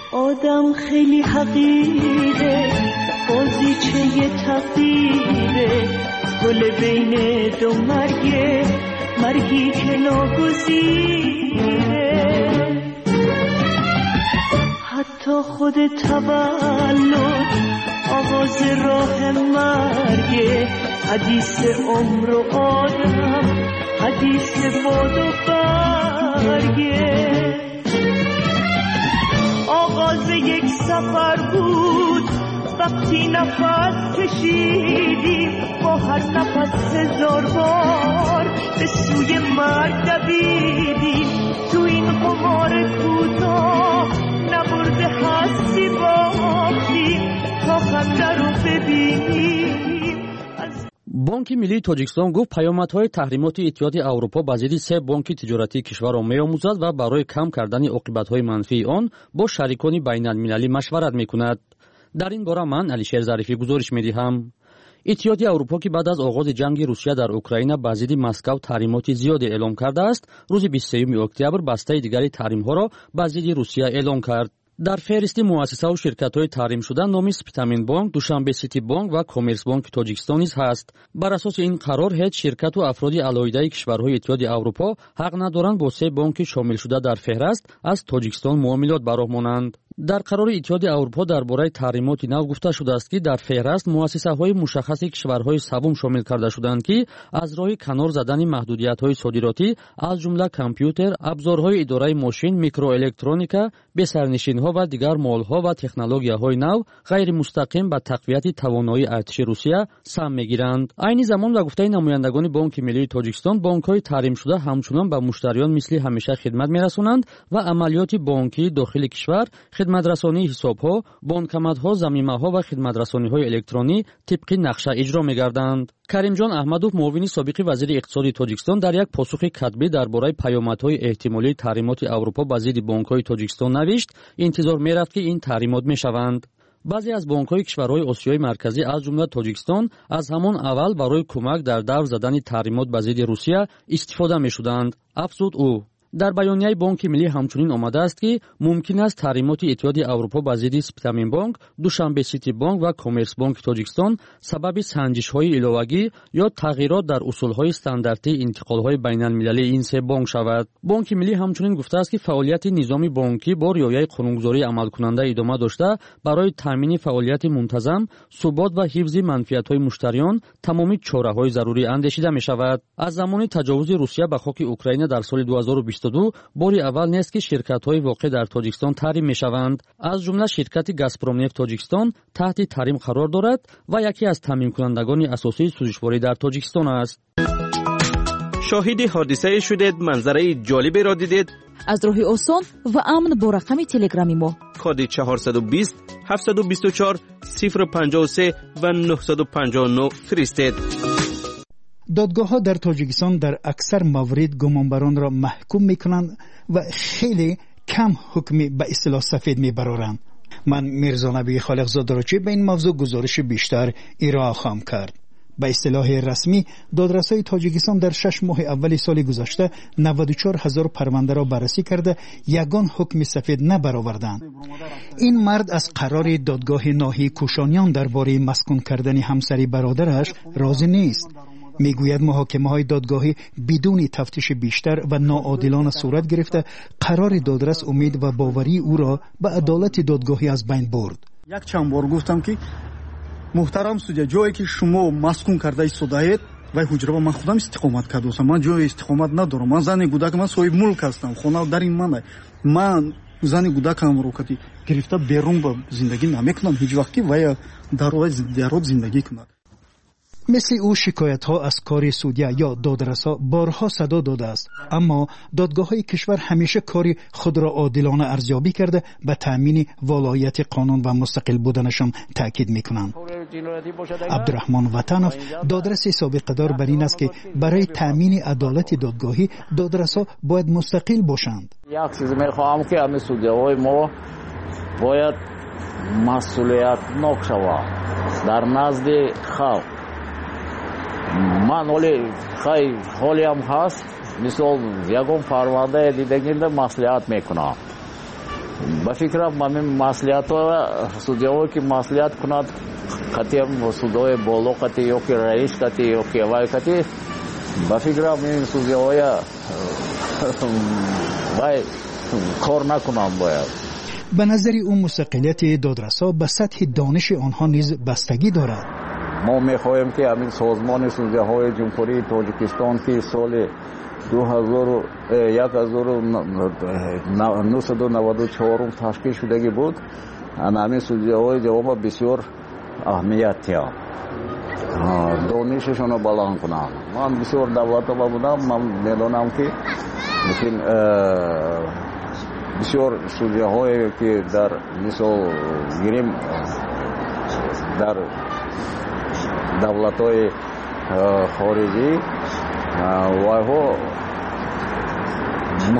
آدم خیلی حقیره، بازیچه تقدیره، گل بین دو مرگه، مرگی که ناگزیره. حتی خود تولد آغاز راه مرگه، حدیث عمر و آدم، حدیث باد و برگه. آغاز یک سفر بود وقتی نفس کشیدیم، با هر نفس هزار بار به سوی مرگ دویدیم. تو این قمار کوتاه نبرده هستی باختیم تا خنده رو ببینیم. بانک ملی تاجیکستان گفت پیامدهای تحریمات اتحاد اروپا با ضد سه بانک تجارتی کشور را می‌آموزد و برای کم کردن عاقبت‌های منفی آن با شریکان بین‌المللی مشورت می‌کند. در این باره من علیشیر ظریفی گزارش می‌دهم. اتحاد اروپا که بعد از آغاز جنگ روسیه در اوکراین با ضد مسکو تحریمات زیادی اعلام کرده است، روز بیست و سوم اکتبر بسته دیگری تحریم‌ها را با ضد روسیه اعلام کرد. در فهرست مؤسسه و شرکت‌های تحریم شده نام سپیتامین بانک، دوشنبه سیتی بانک و کامرس بانک تاجیکستان نیز هست. بر اساس این قرار هیچ شرکت و افراد علاوه کشورهای اتحاد اروپا حق ندارند با سه بانک شامل شده در فهرست از تاجیکستان معاملات برآورند. در قرار اتحاد اروپا درباره تحریمات نو گفته شده است که در فهرست مؤسسه‌های مشخص کشورهای سوم شامل کرده شدند که از راه کنار زدن محدودیت‌های صادراتی از جمله کامپیوتر، ابزارهای اداره ماشین، میکروالکترونیکا، بسرنشین‌ها و دیگر مال‌ها و تکنولوژی‌های نو غیر مستقیم به تقویت توانایی ارتش روسیه سهم می‌گیرند. عین زمان و گفته نمایندگان بانک ملی تاجیکستان، بانک‌های تحریم شده همچنان به مشتریان مثل همیشه خدمت می‌رسانند و عملیات بانکی داخل کشور، خدمترسانی حساب‌ها، بانکمدها، ضمیمه‌ها و خدمترسانی‌های الکترونی طبق نقشه اجرا می‌گردند. کریمجان احمدوف معاون سابق وزیر اقتصادی تاجیکستان در یک پاسخ کتبی درباره پیامدهای احتمالی تحریمات اروپا به ضد بانک‌های تاجیکستان نوشت: انتظار می‌رفت که این تحریمات می‌شوند. بعضی از بانک‌های کشورهای آسیای مرکزی از جمله تاجیکستان از همان اول برای کمک در دور زدن تحریمات به ضد روسیه استفاده می‌شدند. افزود او. در بیانیه بانک ملی همچنین آمده است که ممکن است تحریمات اتحاد اروپا به ضد سپیتامین بانک، دوشنبه سیتی بانک و کامرس بانک تاجیکستان سبب سنجش‌های الهه‌ای یا تغییرات در اصول‌های استانداردی انتقال‌های بین‌المللی این سه بانک شود. بانک ملی همچنین گفته است که فعالیت نظام بانکی با رعایت قانونگذاری عملکننده ادامه داشته برای تامین فعالیت منتظم، ثبات و حفظ منفعت‌های مشتریان تمامی چاره‌های ضروری اندیشیده می‌شود. از زمان تجاوز روسیه به خاک اوکراین در سال دو هزار و بیست و دو باری اول نیست که شرکت‌های واقع در تاجیکستان تحریم می‌شوند. از جمله شرکت گازپروم نفت تاجیکستان تحت تحریم قرار دارد و یکی از تامین کنندگان اساسی سوزشواری در تاجیکستان است. شاهد حادثه شدید، منظره جالبی را دیدید؟ از راه آسان و امن با رقم تلگرامی ما کد چهارصد و بیست هفتصد و بیست و چهار صفر پنجاه و سه و نهصد و پنجاه و نه فرستید. دادگاه‌ها در تاجیکستان در اکثر موارد گمانبران را محکوم می‌کنند و خیلی کم حکمی به اصطلاح سفید می‌برند. من میرزا نبی خالقزاده را چه به این موضوع گزارش بیشتر ارائه خواهم کرد. به اصطلاح رسمی دادرسای تاجیکستان در شش ماه اول سال گذشته نود و چهار هزار پرونده را بررسی کرده یگان حکم سفید نبرآوردند. این مرد از قرار دادگاه ناحیه کوشانیان درباره مسکون کردن همسری برادرش راضی نیست. میگوید محاکمه های دادگاهی بدون تفتیش بیشتر و ناعادلانه صورت گرفته، قرار دادرس امید و باوری او را به عدالت دادگاهی از بین برد. یک چند بار گفتم که محترم судья، جایی که شما مسکون کرده ایستادید و حجره با من خودم استقامت کردم، من جای استقامت ندارم. من زن گودک، من صاحب ملک هستم، خونه در این منه. من زن گودکم رو کتی گرفته بیرون با زندگی نمیکنم هیچ وقتی و در روی زندگی کنم. مثل او شکایت ها از کار سودیا یا دادرسا بارها صدا داده است، اما دادگاه های کشور همیشه کاری خود را عادلانه ارزیابی کرده به تامین ولایت قانون و مستقل بودنشان تاکید میکنند. عبدالرحمن وطنوف دادرس سابق دار بر این است که برای تامین عدالت دادگاهی دادرسا باید مستقل باشند. یک چیز میخواهم که همه سودیاهای ما باید مسئولیتناک شود در نزد خلق. من ولی خیلی حالی هم هست، مثل یکم پرونده دیدگیرده مسئولیت میکنم. ба фикрам мамин маслиҳатҳо судяҳое ки маслиҳат кунад қатиам судҳои боло қати ё ки раис қати ё ки авай қати ба фикрам ин судяҳоя вай кор накунам бояд. به نظر او مستقلیت دادرسا به سطح دانش آنها نیز بستگی دارد. ما میخواهیم که همین سازمان سوده‌های جمهوری تاجیکستان که سال دو هزار و نهصد و نود و چهار تشکیل شدگی بود، همین سوده‌های جواب بسیار اهمیت دارد. دانششون رو بلند کنم. من بسیار دولت‌ها بودم، من میدونم که لیکن بسیار سوده‌هایی که در مثال گیریم در دولت‌های خارجی و ها